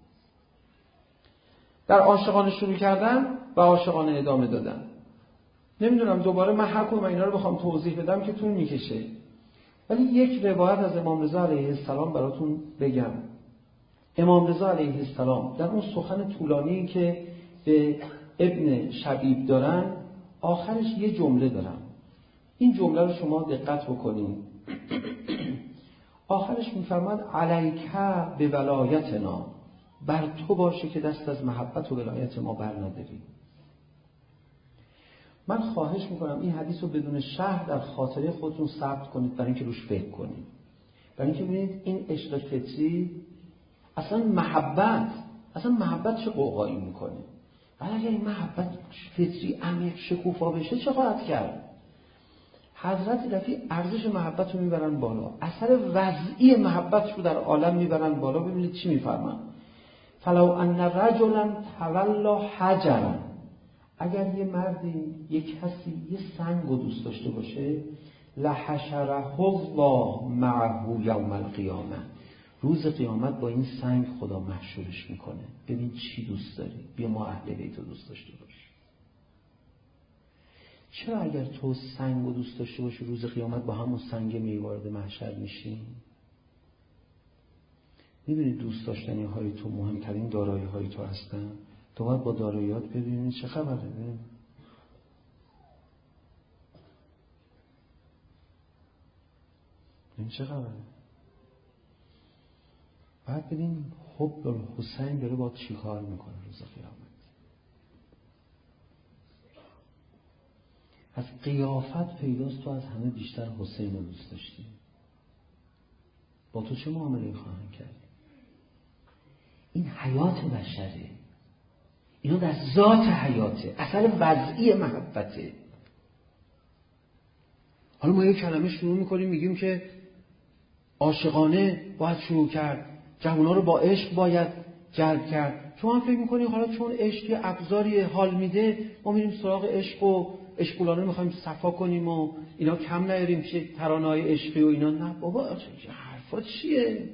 Speaker 2: در عاشقانه شروع کردن و عاشقانه ادامه دادن. نمیدونم دوباره من هر کدوم اینا رو بخوام توضیح بدم که طول میکشه، ولی یک روایت از امام رضا علیه السلام براتون بگم. امام رضا علیه السلام در اون سخن طولانی که به ابن شبیب دارن آخرش یه جمله دارن. این جمله رو شما دقت بکنید. آخرش میفرماد علیک به ولایتنا، بر تو باشه که دست از محبت و ولایت ما بر نداری. من خواهش میکنم این حدیث رو بدون شرح در خاطره خودتون ثبت کنید برای اینکه روش فکر کنید. برای اینکه ببینید این عشق فطری اصلا محبت چه قوقایی میکنه. ولی اگر این محبت فطری عمیق شکوفا بشه چه خواهد کرد؟ حضرت رفیع ارزش محبت رو میبرن بالا، اثر وضعی محبت رو در عالم میبرن بالا. ببینید چی میفرمان. فلو ان رجلا تولا حجرا، اگر یه مردی، یه کسی یه سنگ رو دوست داشته باشه، لحشره الله معه یوم القیامه، روز قیامت با این سنگ خدا محشورش میکنه. ببین چی دوست داری، بیا ما اهل بیت رو دوست داشته باش. چرا اگر تو سنگ رو دوست داشته باشی روز قیامت با همون سنگ میوارد محشر میشی؟ میدونی دوست داشتنی های تو مهمترین دارایی های تو هستن. تو باید با داراییات ببینید چه خبره. این چه خبره؟ بعد ببین حب الحسین داره با چی کار میکنه روز قیامت. از قیافت پیداست تو از همه بیشتر حسین رو دوست داشتی. با تو چه معامله خواهند کرد؟ این حیات بشره، اینو در ذات حیاته، اثر وضعی محبته. حالا ما یک کلمه شروع میکنیم میگیم که عاشقانه باید شروع کرد، جوونا رو با عشق باید جلب کرد. شما هم فکر میکنید حالا چون عشق یه ابزاری حال میده ما میریم سراغ عشق و عشقولانه رو میخوایم صفا کنیم و اینا کم نیاریم که ترانه‌های عشقی و اینا. نه بابا، چه حرفا چیه؟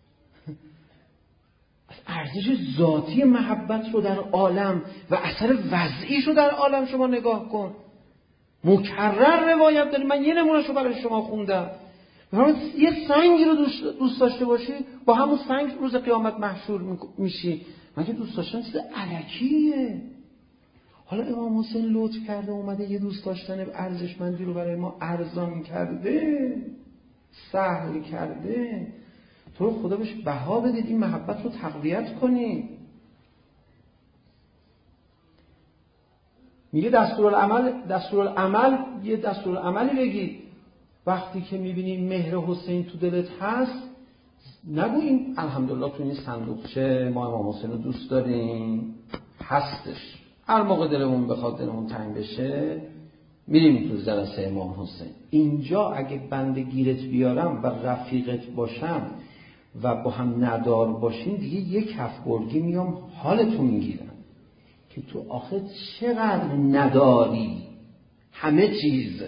Speaker 2: ارزش ذاتی محبت رو در عالم و اثر وضعیش رو در عالم شما نگاه کن. مکرر روایت داریم، من یه نمونهشو برای شما خوندم. یه سنگی رو دوست داشته باشی، با همون سنگ روز قیامت محشور میشی. مگه دوست داشتن چیز الکیه؟ حالا امام حسین لطف کرده اومده یه دوست داشتن ارزشمندی رو برای ما ارزان کرده، سهل کرده. تو رو خدا بهش بها بدید، این محبت رو تقویت کنید. میگه دستورالعمل یه دستورالعملی بگید. وقتی که میبینی مهر حسین تو دلت هست، نگو این الحمدلله تو این صندوقچه ما امام حسین رو دوست داریم، هستش، هر موقع دلمون بخواد دلمون تنگ بشه میریم تو جلسه امام حسین. اینجا اگه بنده گیرت بیارم و رفیقت باشم و با هم ندار باشین، دیگه یک هفت‌برگی میام حالتو میگیرم که تو آخه چقدر نداری همه چیز.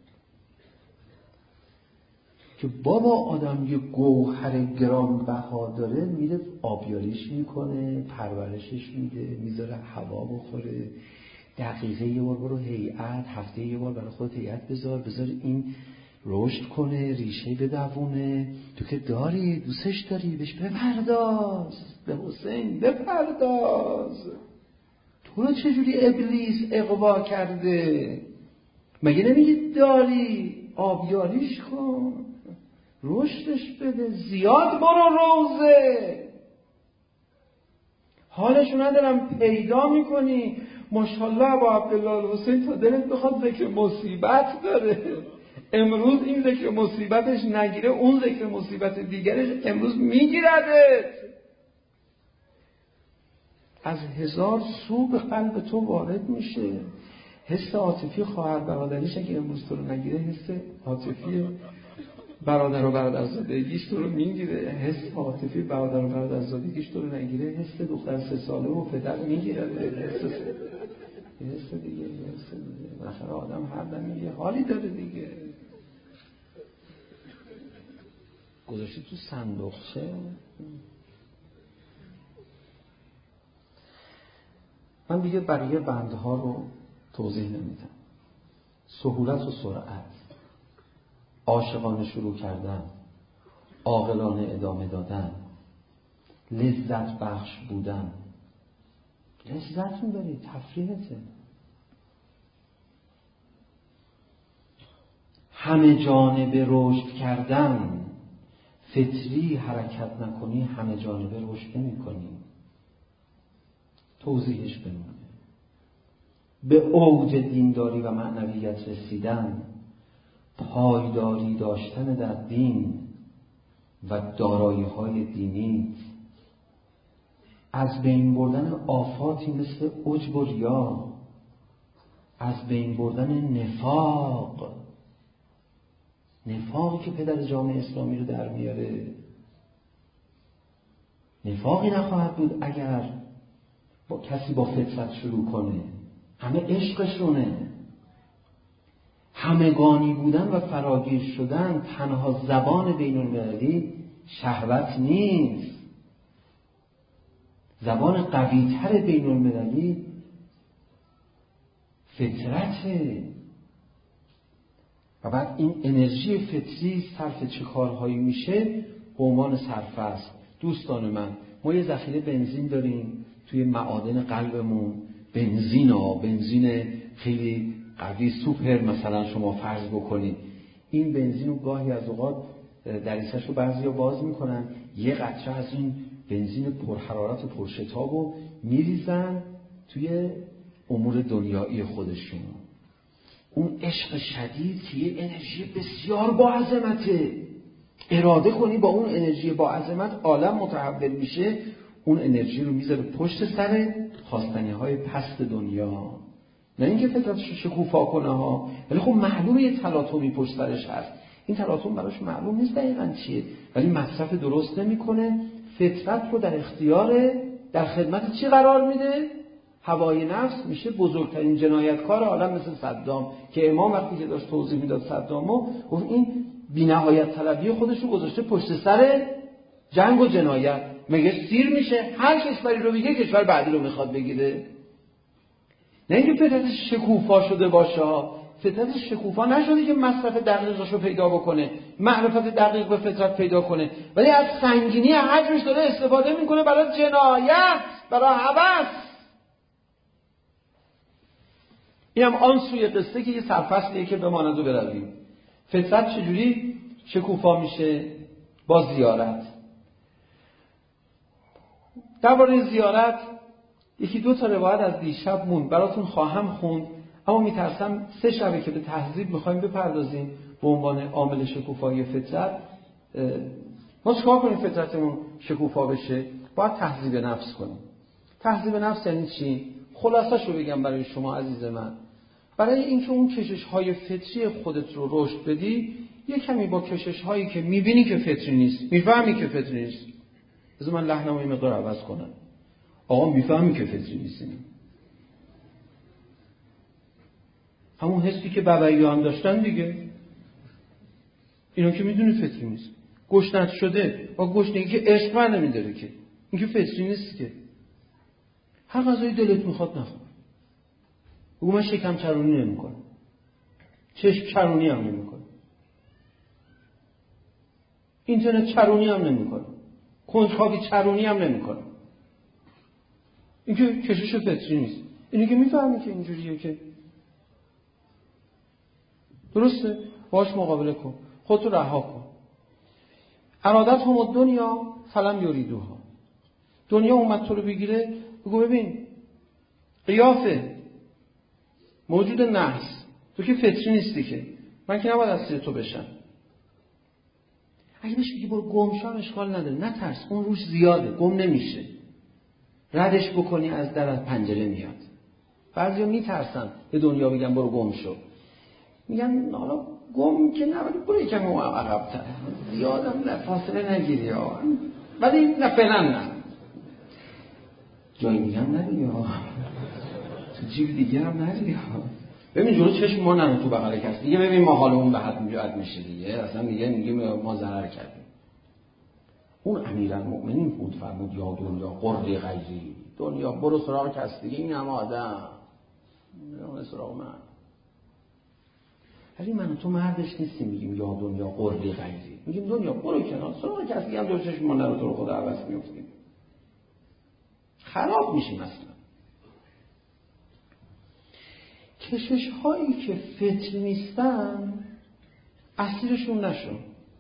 Speaker 2: که بابا آدم یه گوهر گرانبها داره، میره آبیاریش میکنه، پرورشش میده، میذاره هوا بخوره، دقیقه یه بار برو هیئت، هفته یه بار برای خودت هیئت بذار این رشد کنه، ریشه بدوونه. تو که داری، دوستش داری، بهش بپرداز، به حسین بپرداز. تو رو چجوری ابلیس اغوا کرده؟ مگه نمیگی داری؟ آبیاریش کن، رشدش بده، زیاد برو روزه. حالشو ندارم پیدا میکنی. ماشاءالله با عبدالله الحسین تا دلت بخواد ذکر مصیبت داره. امروز این ذکر مصیبتش نگیره، اون ذکر مصیبت دیگرش امروز میگیردت. از 1000 سو به قلب تو وارد میشه. حس عاطفی خواهر برادریش اگه امروز تو رو نگیره، حس عاطفی برادر و برادرزادگیش تو رو میگیره. حس عاطفی برادر و برادرزادگیش تو رو نگیره، حس دختر 3 ساله و پدر میگیره. حس دیگه بالاخره آدم هر دم یه حالی داره دیگه. گذاشتی تو صندوقچه. من دیگه بقیه بندها رو توضیح نمیدم. سهولت و سرعت، عاشقانه شروع کردن، عاقلانه ادامه دادن، لذت بخش بودن. لذت میبری، تفریحته. همه جانبه رشد کردن، فطری حرکت نکنی همه جانبه رشد نمی کنی. توضیحش بمونه. به اوج دینداری و معنویت رسیدن، پایداری داشتن در دین و دارایی‌های دینی، از بین بردن آفاتی مثل عجب و ریا، از بین بردن نفاقی که پدر جامعه اسلامی رو در میاره. نفاقی نخواهد بود اگر کسی با فطرت شروع کنه. همه عشقشونه. همگانی بودن و فراگیر شدن تنها زبان بین المللی شهوت نیست. زبان قوی‌تر بین المللی فطرته. و بعد این انرژی فطری صرف چه کارهایی میشه به عنوان صرف است. دوستان من، ما یه ذخیره بنزین داریم توی معادن قلبمون. بنزین خیلی قوی، سوپر مثلا شما فرض بکنید. این بنزین رو گاهی از اوقات دریچه‌ش رو بعضیا باز میکنن، یه قطره از این بنزین پرحرارت و پرشتابو میریزن توی امور دنیایی خودشون. اون عشق شدید که یه انرژی بسیار با عظمته، اراده کنی با اون انرژی با عظمت عالم متحول میشه، اون انرژی رو میذاره پشت سر خواستنی‌های پست دنیا، نه اینکه فطرتش رو شکوفا کنه ها. ولی خب معلومه یه تلاطمی پشت سرش هست، این تلاطم براش معلوم نیست دقیقاً چیه، ولی مصرف درست نمی‌کنه، فطرت رو در اختیار، در خدمت چی قرار میده؟ هوای نفس. میشه بزرگترین جنایتکار عالم مثل صدام که امام وقتی که داشت توضیح میداد صدامو گفت این بی‌نهایت طلبی خودش رو گذاشته پشت سر جنگ و جنایت. مگه سیر میشه هر کشوری رو بگه کشور بعدی رو میخواد بگیره؟ نه اینکه فطرتش شکوفا شده باشه، فطرتش شکوفا نشده که مصرف دقیقش رو پیدا بکنه، معرفت دقیق به فطرت پیدا کنه، ولی از سنگینی حجمش داره استفاده میکنه برای جنایت، برای هوس. این هم آن سوی قصه که یه سرفصلیه که بماند و برویم. فطرت چجوری شکوفا میشه؟ با زیارت. درباره زیارت یکی دو تا روایت از دیشب مون براتون خواهم خوند، اما میترسم 3 شبه که به تهذیب میخوایم بپردازیم به عنوان عامل شکوفایی فطرت. ما چیکار کنیم فطرتمون شکوفا بشه؟ باید تهذیب نفس کنیم. تهذیب نفس یعنی چی؟ خلاصه‌شو بگم برای شما عزیز من. برای اینکه اون کشش‌های فطری خودت رو رشد بدی، یه کمی با کشش‌هایی که می‌بینی که فطری نیست، می‌فهمی که فطری نیست. بذار من لحنمو یه مقدار عوض کنم. آقا می‌فهمی که فطری نیست. همون حسی که باباییان داشتن دیگه. اینا که می‌دونی فطری نیست. گشنت شده با گشنگی که عشق بر نمی‌داره که. این که فطری نیست که. هر غذایی دلت می‌خواد نخور. بگو من شکم چرونی نمی‌کنم. چشم چرونی هم نمی‌کنم. اینترنت چرونی هم نمی‌کنم. کنجکاوی چرونی هم نمی‌کنم. این که کشش فطری نیست. اینی که می‌فهمی که اینجوریه که درسته، باش مقابله کن، خودتو رها کن. ارادت هم دنیا فلم یریدوها. دنیا اومد تو رو بگیره، بگو ببین قیافه موجود نحس، تو که فطری نیستی که، من که نباید اسیر تو بشم. اگه بهش بگی برو گم شو اشکال نداره، نترس، اون روش زیاده، گم نمیشه. ردش بکنی از در از پنجره میاد. بعضیا میترسن به دنیا بگن برو گم شو، میگن حالا گم که نه ولی برو یکم اون عقب‌تر، زیادم نه فاصله نگیری ها، ولی نه فعلا نه جایی میگم نری ها، تو جیب دیگه هم نری ها. ببین جلو چشم ما نرو تو بغل کسی دیگه، ببین ما حالمون به حد میشه دیگه، اصلا میگه ما ضرر کردیم. اون امیرالمؤمنین بود فرمود یا دنیا قرری غیری، دنیا برو سراغ کس دیگه، این هم آدم برو سراغ من. ولی من و تو مردش نیستیم میگیم یا دنیا قرری غیری، میگیم دنیا برو کنار سراغ کس دیگه هم جلو چشم ما نرو، تو رو خدا عوض میفتیم، خراب میشیم اصلا. کشش هایی که فطری نیستن اسیرشون نشون.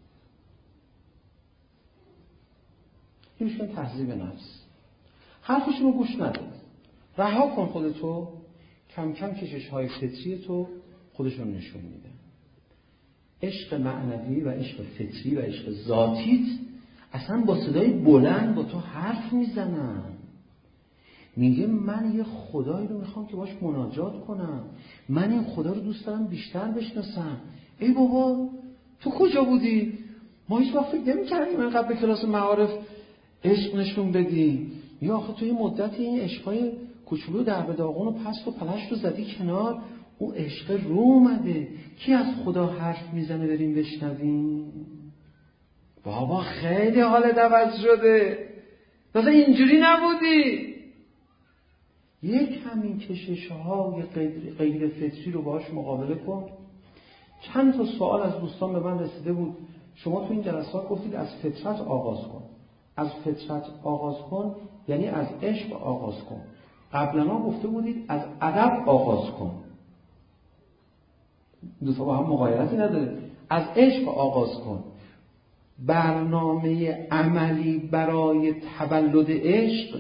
Speaker 2: این میشن تهذیب نفس. حرفشون رو گوش نده، رها کن خودتو، کم کم کشش های فطری تو خودشون نشون میده. عشق معنوی و عشق فطری و عشق ذاتیت اصلا با صدای بلند با تو حرف میزنن، میگه من یه خدایی رو میخوام که باش مناجات کنم، من این خدا رو دوست دارم بیشتر بشناسم. ای بابا تو کجا بودی؟ ما هیچ وقت فکر نمی‌کردیم اینقدر به کلاس معارف عشق نشون بدی. یا آخه توی مدت این عشقای کوچولو در به داغون و پست و پلشت رو زدی کنار، اون عشق رو اومده. کی از خدا حرف میزنه بریم بشنویم؟ بابا خیلی حالت عوض شده، تازه اینجوری نبودی. یک همین کشش‌های غیر فطری رو باهاش مقابله کن. چند تا سوال از دوستان به من رسیده بود، شما تو این جلسات گفتید از فطرت آغاز کن. از فطرت آغاز کن یعنی از عشق آغاز کن. قبلا گفته بودید از ادب آغاز کن. دو تا با هم مغایرتی نداره. از عشق آغاز کن. برنامه عملی برای تولد عشق،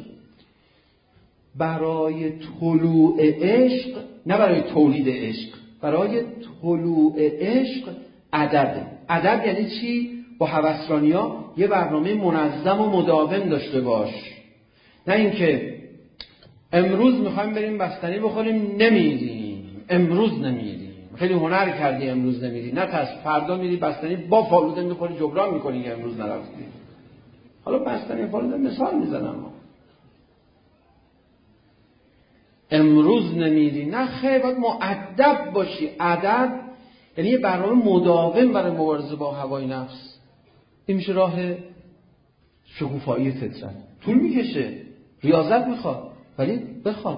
Speaker 2: برای طلوع عشق، نه برای تولید عشق، برای طلوع عشق ادبه. ادب یعنی چی؟ با هوسرانی‌ها یه برنامه منظم و مداوم داشته باش. نه اینکه امروز میخوایم بریم بستنی بخوریم نمیریم، امروز نمیریم، خیلی هنر کردی امروز نمیری، نه پس فردا میری بستنی با فالوده میخوری جبران میکنی که امروز نرفتی. حالا بستنی فالوده مثال میزنم، امروز نمیری، نه خیر، باید مؤدب باشی. ادب یعنی یه برنامه مداوم برای مبارزه با هوای نفس. این میشه راه شکوفایی فطرت. طول میکشه، ریاضت میخواد، ولی بخواد.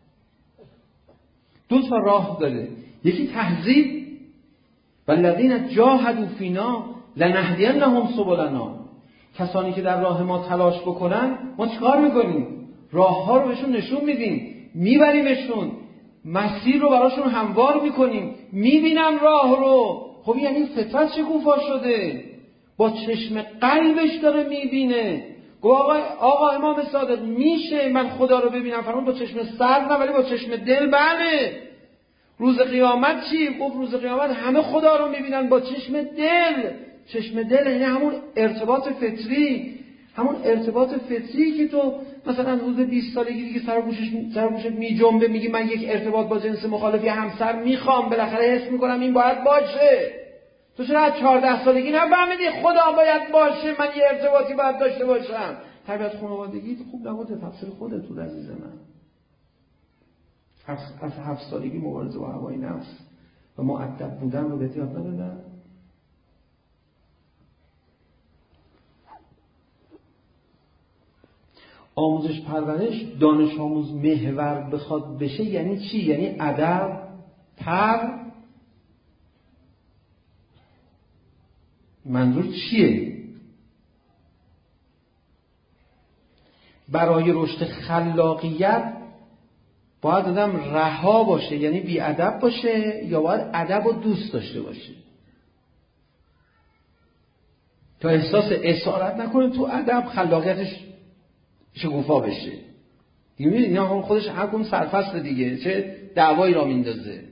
Speaker 2: دو تا راه داره، یکی تهذیب، والذین جاهدوا فینا لنهدینهم سبلنا. کسانی که در راه ما تلاش بکنن ما چیکار میکنیم؟ راه ها رو بهشون نشون میدیم، میبریمشون، مسیر رو براشون هموار میکنیم، میبینن راه رو. خب یعنی فطرت شکوفا شده، با چشم قلبش داره میبینه. آقا امام صادق میشه من خدا رو ببینم؟ فرمود با چشم سر نه، ولی با چشم دل بله. روز قیامت چی؟ گفت روز قیامت همه خدا رو میبینن با چشم دل. چشم دل یعنی همون ارتباط فطری، همون ارتباط فطری که تو مثلا روز 20 سالگی دیگه سر گوشت میجنبه، میگی من یک ارتباط با جنس مخالف یه همسر میخوام، بالاخره حس میکنم این باید باشه. تو چرا از 14 سالگی نفهمیدی خدا باید باشه، من یه ارتباطی باید داشته باشم؟ تربیت خانوادگی خوب نبوده، تفسیر خودت تو عزیز من. از 7 سالگی مبارزه با هوای نفس و مؤدب بودن رو بهت یاد ندادن؟ آموزش پرورش دانش آموز محور بخواد بشه یعنی چی؟ یعنی ادب پر. منظور چیه؟ برای رشد خلاقیت باید آدم رها باشه، یعنی بی ادب باشه، یا باید ادب و دوست داشته باشه تا احساس اسارت نکنه تو ادب، خلاقیتش شکوفا بشه. دیگه می‌بینید اینا خودش همون سرفصل دیگه چه دعوایی را میندازه.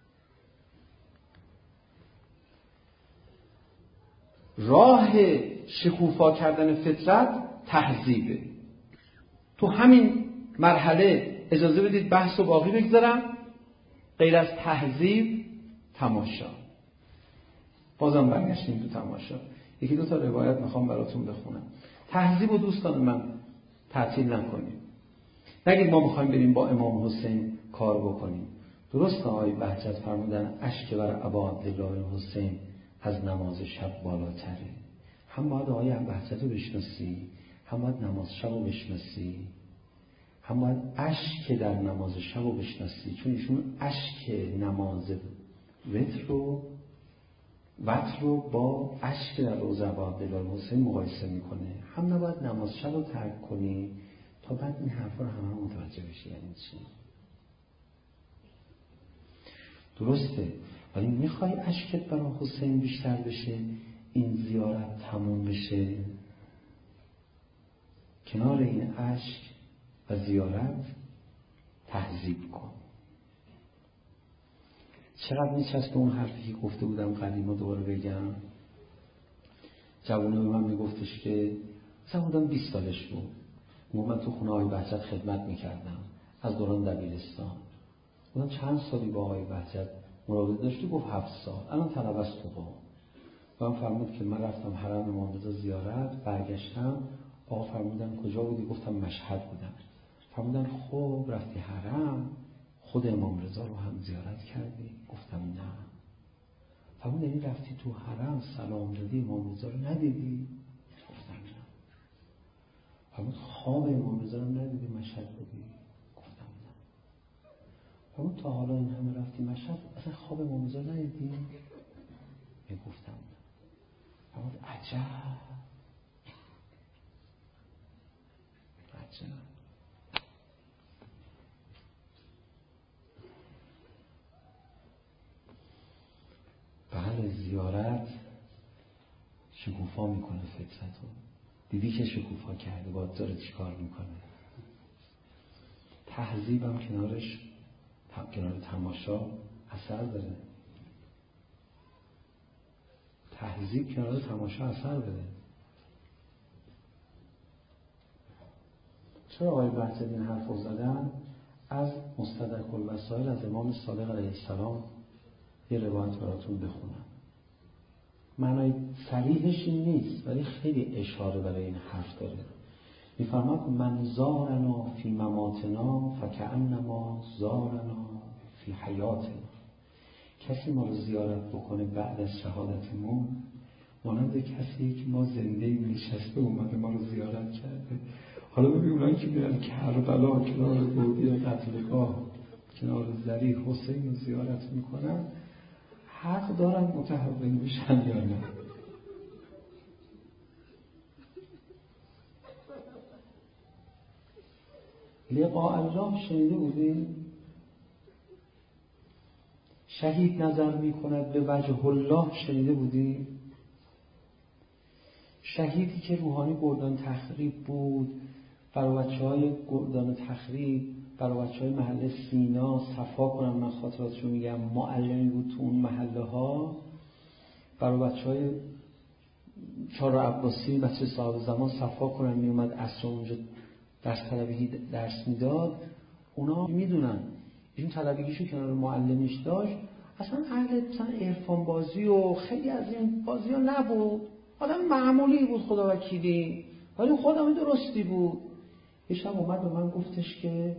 Speaker 2: راه شکوفا کردن فطرت تهذیبه. تو همین مرحله اجازه بدید بحث و باقی بگذارم. غیر از تهذیب تماشا. بازم برگشتیم تو تماشا. یکی دو تا روایت میخوام براتون بخونم. تهذیب و دوستان من تعطیل نکنیم. نگید ما میخوایم بریم با امام حسین کار بکنیم. درست آقای بهجت فرمودن اشک بر ابا عبدالله حسین از نماز شب بالاتره. هم باید آقای بهجت رو بشناسی، هم باید نماز شب رو بشناسی، هم باید اشک در نماز شب رو بشناسی، چون ایشون اشک نماز وتر رو با اشک در روزه ابا عبدالله حسین مقایسه میکنه. هم نباید نماز شب رو ترک کنی تا بعد این حرفا رو همه متوجه بشی یعنی چی. درسته، ولی میخوای اشکت برای حسین بیشتر بشه، این زیارت تموم بشه، کنار این اشک و زیارت تهذیب کن. چقدر میچسبه اون حرفی که گفته بودم قدیما دوباره بگم. جوونه به من میگفتش که مثلا بودم 20 سالش بود، من تو خونه آقای بهجت خدمت میکردم از دوران دبیرستان. بودم چند سالی با آقای بهجت مراودت داشتی؟ گفت 7 سال. الان طلب است تو با. و من فرمود که من رفتم حرم امام رضا زیارت، برگشتم آقا فرمودن کجا بودی؟ گفتم مشهد بودم. فرمودن خب رفتی حرم خود امام رضا رو هم زیارت کردی؟ گفتم نه. فرمود یعنی رفتی تو حرم سلام دادی امام رضا رو ندیدی؟ گفتم نه. فرمود خواب امام رضا رو ندیدی مشهد بودی؟ گفتم نه. فرمود تا حالا این همه رفتی مشهد اصلا خواب امام رضا ندیدی؟ گفتم نه. فرمود عجب. بله، زیارت شکوفا میکنه فطرتو. دیدی که شکوفا کرده باید داره چیکار میکنه. تهذیبم کنار تماشا اثر داره. تهذیب کنار تماشا اثر بده. چرا آقای بحث این حرف رو زدن؟ از مستدرک الوسائل از امام صادق علیه السلام یه روایت براتون بخونم. معنای صریحش این نیست ولی خیلی اشاره برای این حرف داره. میفرماد من زارنا فی مماتنا فکأنما زارنا فی حیاتنا. کسی ما رو زیارت بکنه بعد از شهادتمون مانند کسی که ما زنده نشسته اومده ما رو زیارت کرده. حالا ببین اونایی که میرن کربلا کنار گودی قتلگاه کنار ذریح حسین رو زیارت میکنن حق دارن متحول بشن یا نه؟ لقاء الله شنیده بودیم؟ شهید نظر میکند به وجه الله شنیده بودیم؟ شهیدی که روحانی گردان تخریب بود، برای بچه‌های گردان تخریب، برای بچه‌های محله سینا صفا کنم، من خاطراتشو میگم، معلمی بود تو اون محله ها، برای بچه‌های چهار عباسی بچه صاحب زمان صفا کنم میومد عصر اونجا درس طلبگی درس میداد. اونا میدونن این طلبگیشو کنار معلمش داشت، اصلا اهل مثلا عرفان بازی و خیلی از این بازی ها نبود، آدم معمولی بود خدا وکیلی، ولی خودم درستی بود. یه شب اومد به من گفتش که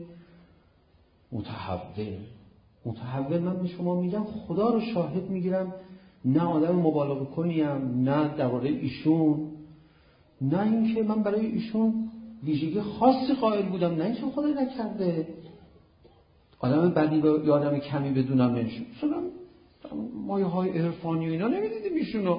Speaker 2: متحول من به شما میگم خدا رو شاهد میگیرم نه آدم مبالغه کنیم نه درباره ایشون، نه اینکه من برای ایشون ویژگی خاصی قائل بودم، نه اینکه خدای نکرده آدم بدی یا آدم کمی بدونم نمیشون، مثلا مایه های عرفانی و اینا نمیدیدیم ایشونو.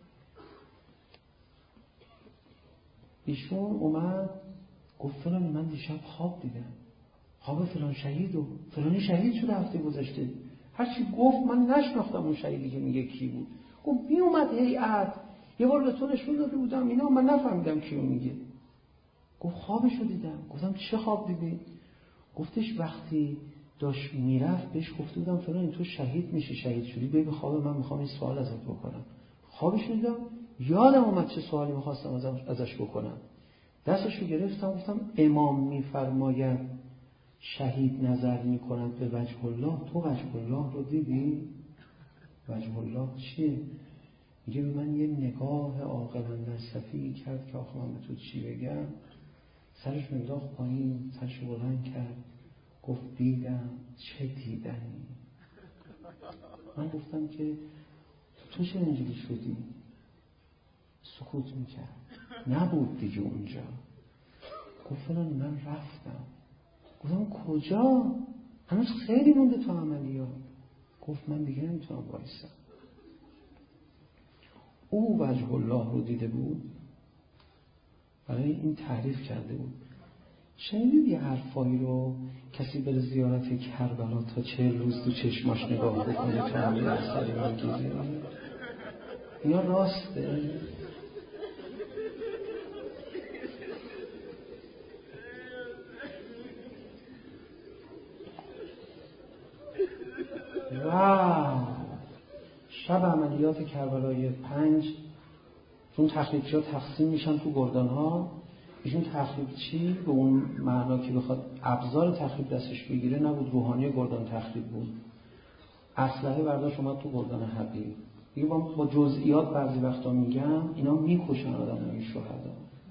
Speaker 2: ایشون اومد گفت فلانی من دیشب خواب دیدم، خواب فلان شهید و فلانی شهید شده هفته گذشته. هرچی گفت من نشناختم اون شهیدی که میگه کی بود. گفت می اومد هیئت یه بار به تو نشون داده بودم اینا، من نفهمیدم کیو میگه. گفت خوابشو دیدم. گفتم چه خواب دیدی؟ گفتش وقتی داشت میرفت بهش گفته بودم فلانی تو شهید میشی، شهید شدی بگو خواب من میخوام این سوال ازت بکنم. خوابش دیدم یادم اومد چه سوالی میخواستم ازش بکنم. دستشو گرفتم گفتم امام میفرماید شهید نظر میکند به وجه الله، تو وجه الله رو دیدی؟ وجه الله چیه؟ میگه به من یه نگاه عاقلانه صفی کرد که آخه من به تو چی بگم. سرش انداخت پایین، سرش بلند کرد گفت دیدم. چه دیدنی؟ من گفتم که تو چه اینجوری شدی؟ سکوت میکرد، نبود دیگه اونجا. گفت فلانی من رفتم. گفتم کجا؟ هنوز خیلی مونده تو عملیات. گفت من دیگه نمیتونم وایسم. او وجه الله رو دیده بود، برای این تعریف کرده بود. شنیدید یه حرفایی رو کسی بره زیارت کربلا تا 40 روز تو چشماش نگاه بکنه تا عملی اثری میگیره؟ اینا راسته؟ شب عملیات کربلای 5 چون تخریبچی ها تقسیم میشن تو گردان ها، ایشون تخریبچی به اون معنا که بخواد ابزار تخریب دستش بگیره نبود، روحانی گردان تخریب بود. اسلحه برداشت اومد تو گردان حبیب. دیگه با جزئیات بعضی وقتا میگم اینا میکشن آدمای شهدا.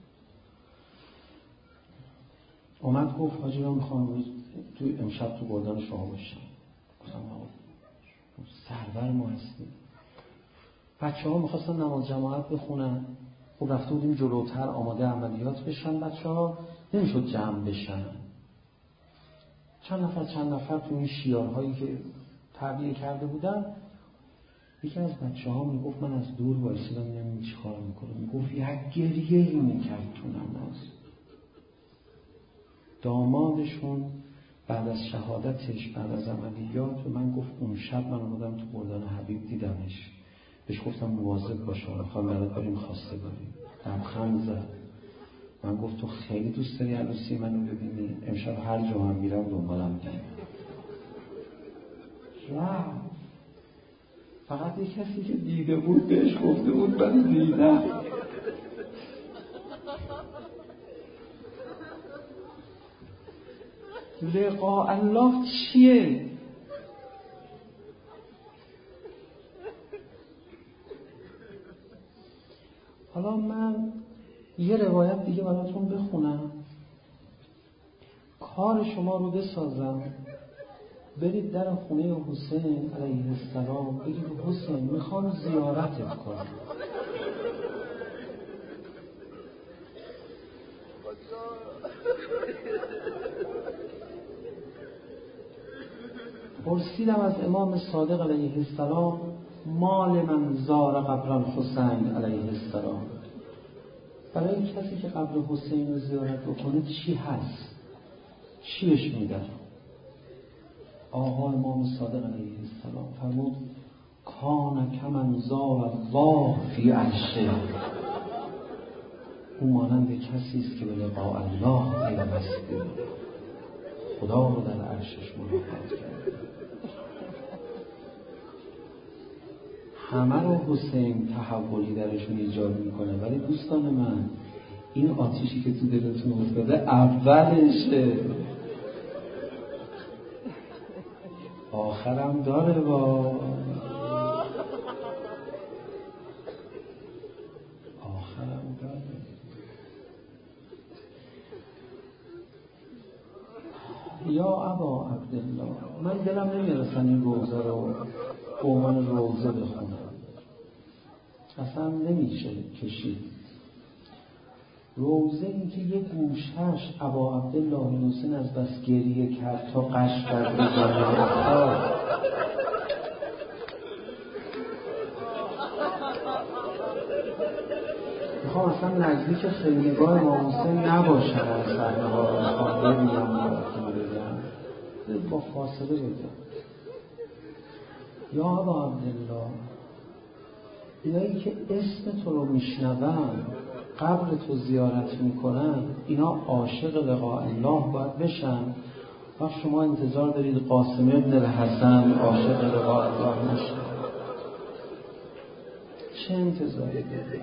Speaker 2: اومد گفت حاجی من میخوام تو امشب تو گردان شما باشم. گفتم آقا سرور ما هستیم. بچه‌ها می‌خواستن نماز جماعت بخونن، خب رفته بودیم جلوتر آماده عملیات بشن. بچه‌ها نمیشد جمع بشن، چند نفر تو این شیارهایی که تعبیه کرده بودن. یکی از بچه‌ها میگفت من از دور وایسیدم نمیدونم چی کار میکنه. میگفت یک گریه‌ای میکرد تو نماز. دامادشون بعد از شهادتش بعد از عملیات و من گفت اون شب من اومدم تو گردان حبیب دیدمش. بهش گفتم مواظب باش، میخوام برات بریم خواستگاری. لبخند زد. من گفت تو خیلی دوست داری عروسی منو ببینی؟ امشب هر جا من میرم دنبالم بیای. رفت. فقط یک کسی که دیده بود بهش گفته بود من دیدم. لقاء الله چیه؟ حالا من یه روایت دیگه براتون بخونم، کار شما رو بسازم. برید در خونه حسین علیه السلام، بگید حسین میخوام زیارتت کنم. پرسیدم از امام صادق علیه السلام مال من زار قبر الحسین علیه السلام، برای کسی که قبر حسین رو زیارت بکنه چی هست؟ چی بهش میدن؟ آقا امام صادق علیه السلام فرمود کان کمن زار الله فی عرشه، اون مانند کسی است که به لقاء الله پیوسته، خدا رو در عرشش ملاقات کرده. همه رو حسین تحولی درشون ایجاد میکنه، ولی دوستان من این آتیشی که تو دلتون افتاده اولشه، آخرم داره. با آخرم داره. یا ابا عبدالله، من دلم نمیرسن این روزه رو به عنوان روزه بخونم، اصلا نمیشه کشید. روزه این که یه گوشهش ابا عبدالله حسین از بس گریه کرد تا قش کرد به جانب افتاد. میخوام اصلا نزدیک خیمگاه امام حسین نباشم، از صحنه ها رو میخوام ببینم با فاصله بگم. یا ابا عبدالله، اینایی که اسم تو رو میشنون قبر تو زیارت میکنن، اینا عاشق لقاء الله باید بشن. وقت شما انتظار دارید قاسم ابن الحسن عاشق لقاء الله نشه؟ چه انتظاری دارید؟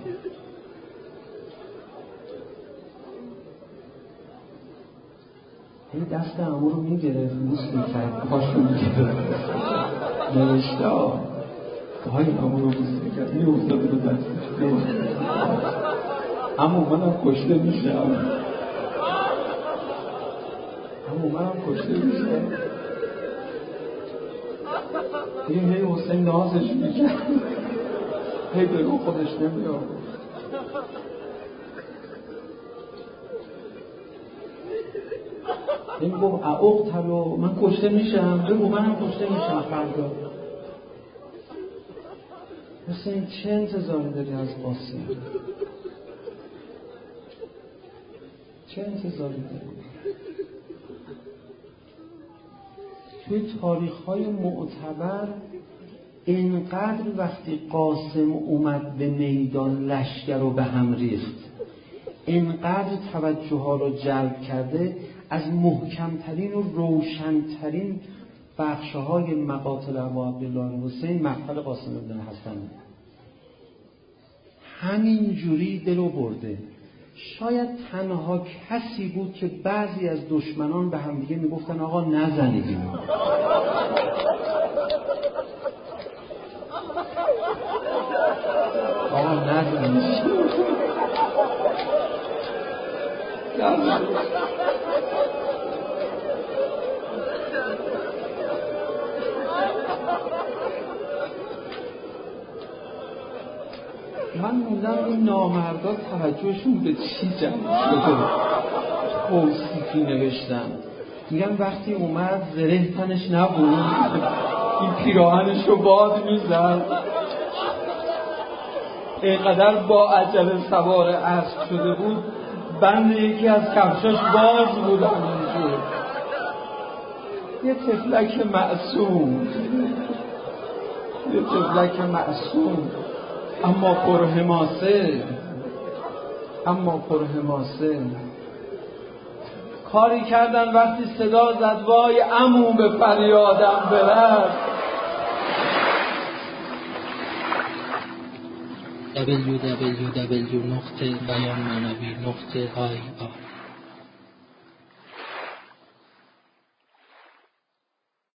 Speaker 2: این دست عمو رو میگرفت، بوس میکرد، پاشو میگرفت، نوشته های عمو رو بوس میکرد، میافتاد رو دستش. عمو منم کشته میشم، عمو منم کشته میشم. این هی حسین نازش میکرد، هی بگو خودش نمیاد. این گفت اقتلو، من کشته میشم، بگو منم کشته میشم فردا. حسین چه انتظاری داری از قاسم؟ چه انتظاری داری؟ توی تاریخ‌های معتبر اینقدر وقتی قاسم اومد به میدان لشکر رو به هم ریخت، اینقدر توجه ها رو جلب کرده، از محکمترین و روشنترین بخش‌های مقاتل ابا عبدالله حسین مقتل قاسم ابن حسن همین جوری دلو برده. شاید تنها کسی بود که بعضی از دشمنان به هم دیگه میگفتن آقا نزنید اینو، آقا نزنید. من موندم این نامردا توجهشون به چی جمع شده. توصیفی نوشتم، میگن وقتی اومد زره تنش نبود، این پیراهنش رو باد میزد، اینقدر با عجله سوار اسب شده بود بند یکی از کفشاش باز بود. همینجور یه طفلک معصوم، یه طفلک معصوم اما پرحماسه کاری کردن وقتی صدا زد وای عمو به فریادم برس.
Speaker 1: www.beyanmanavi.ir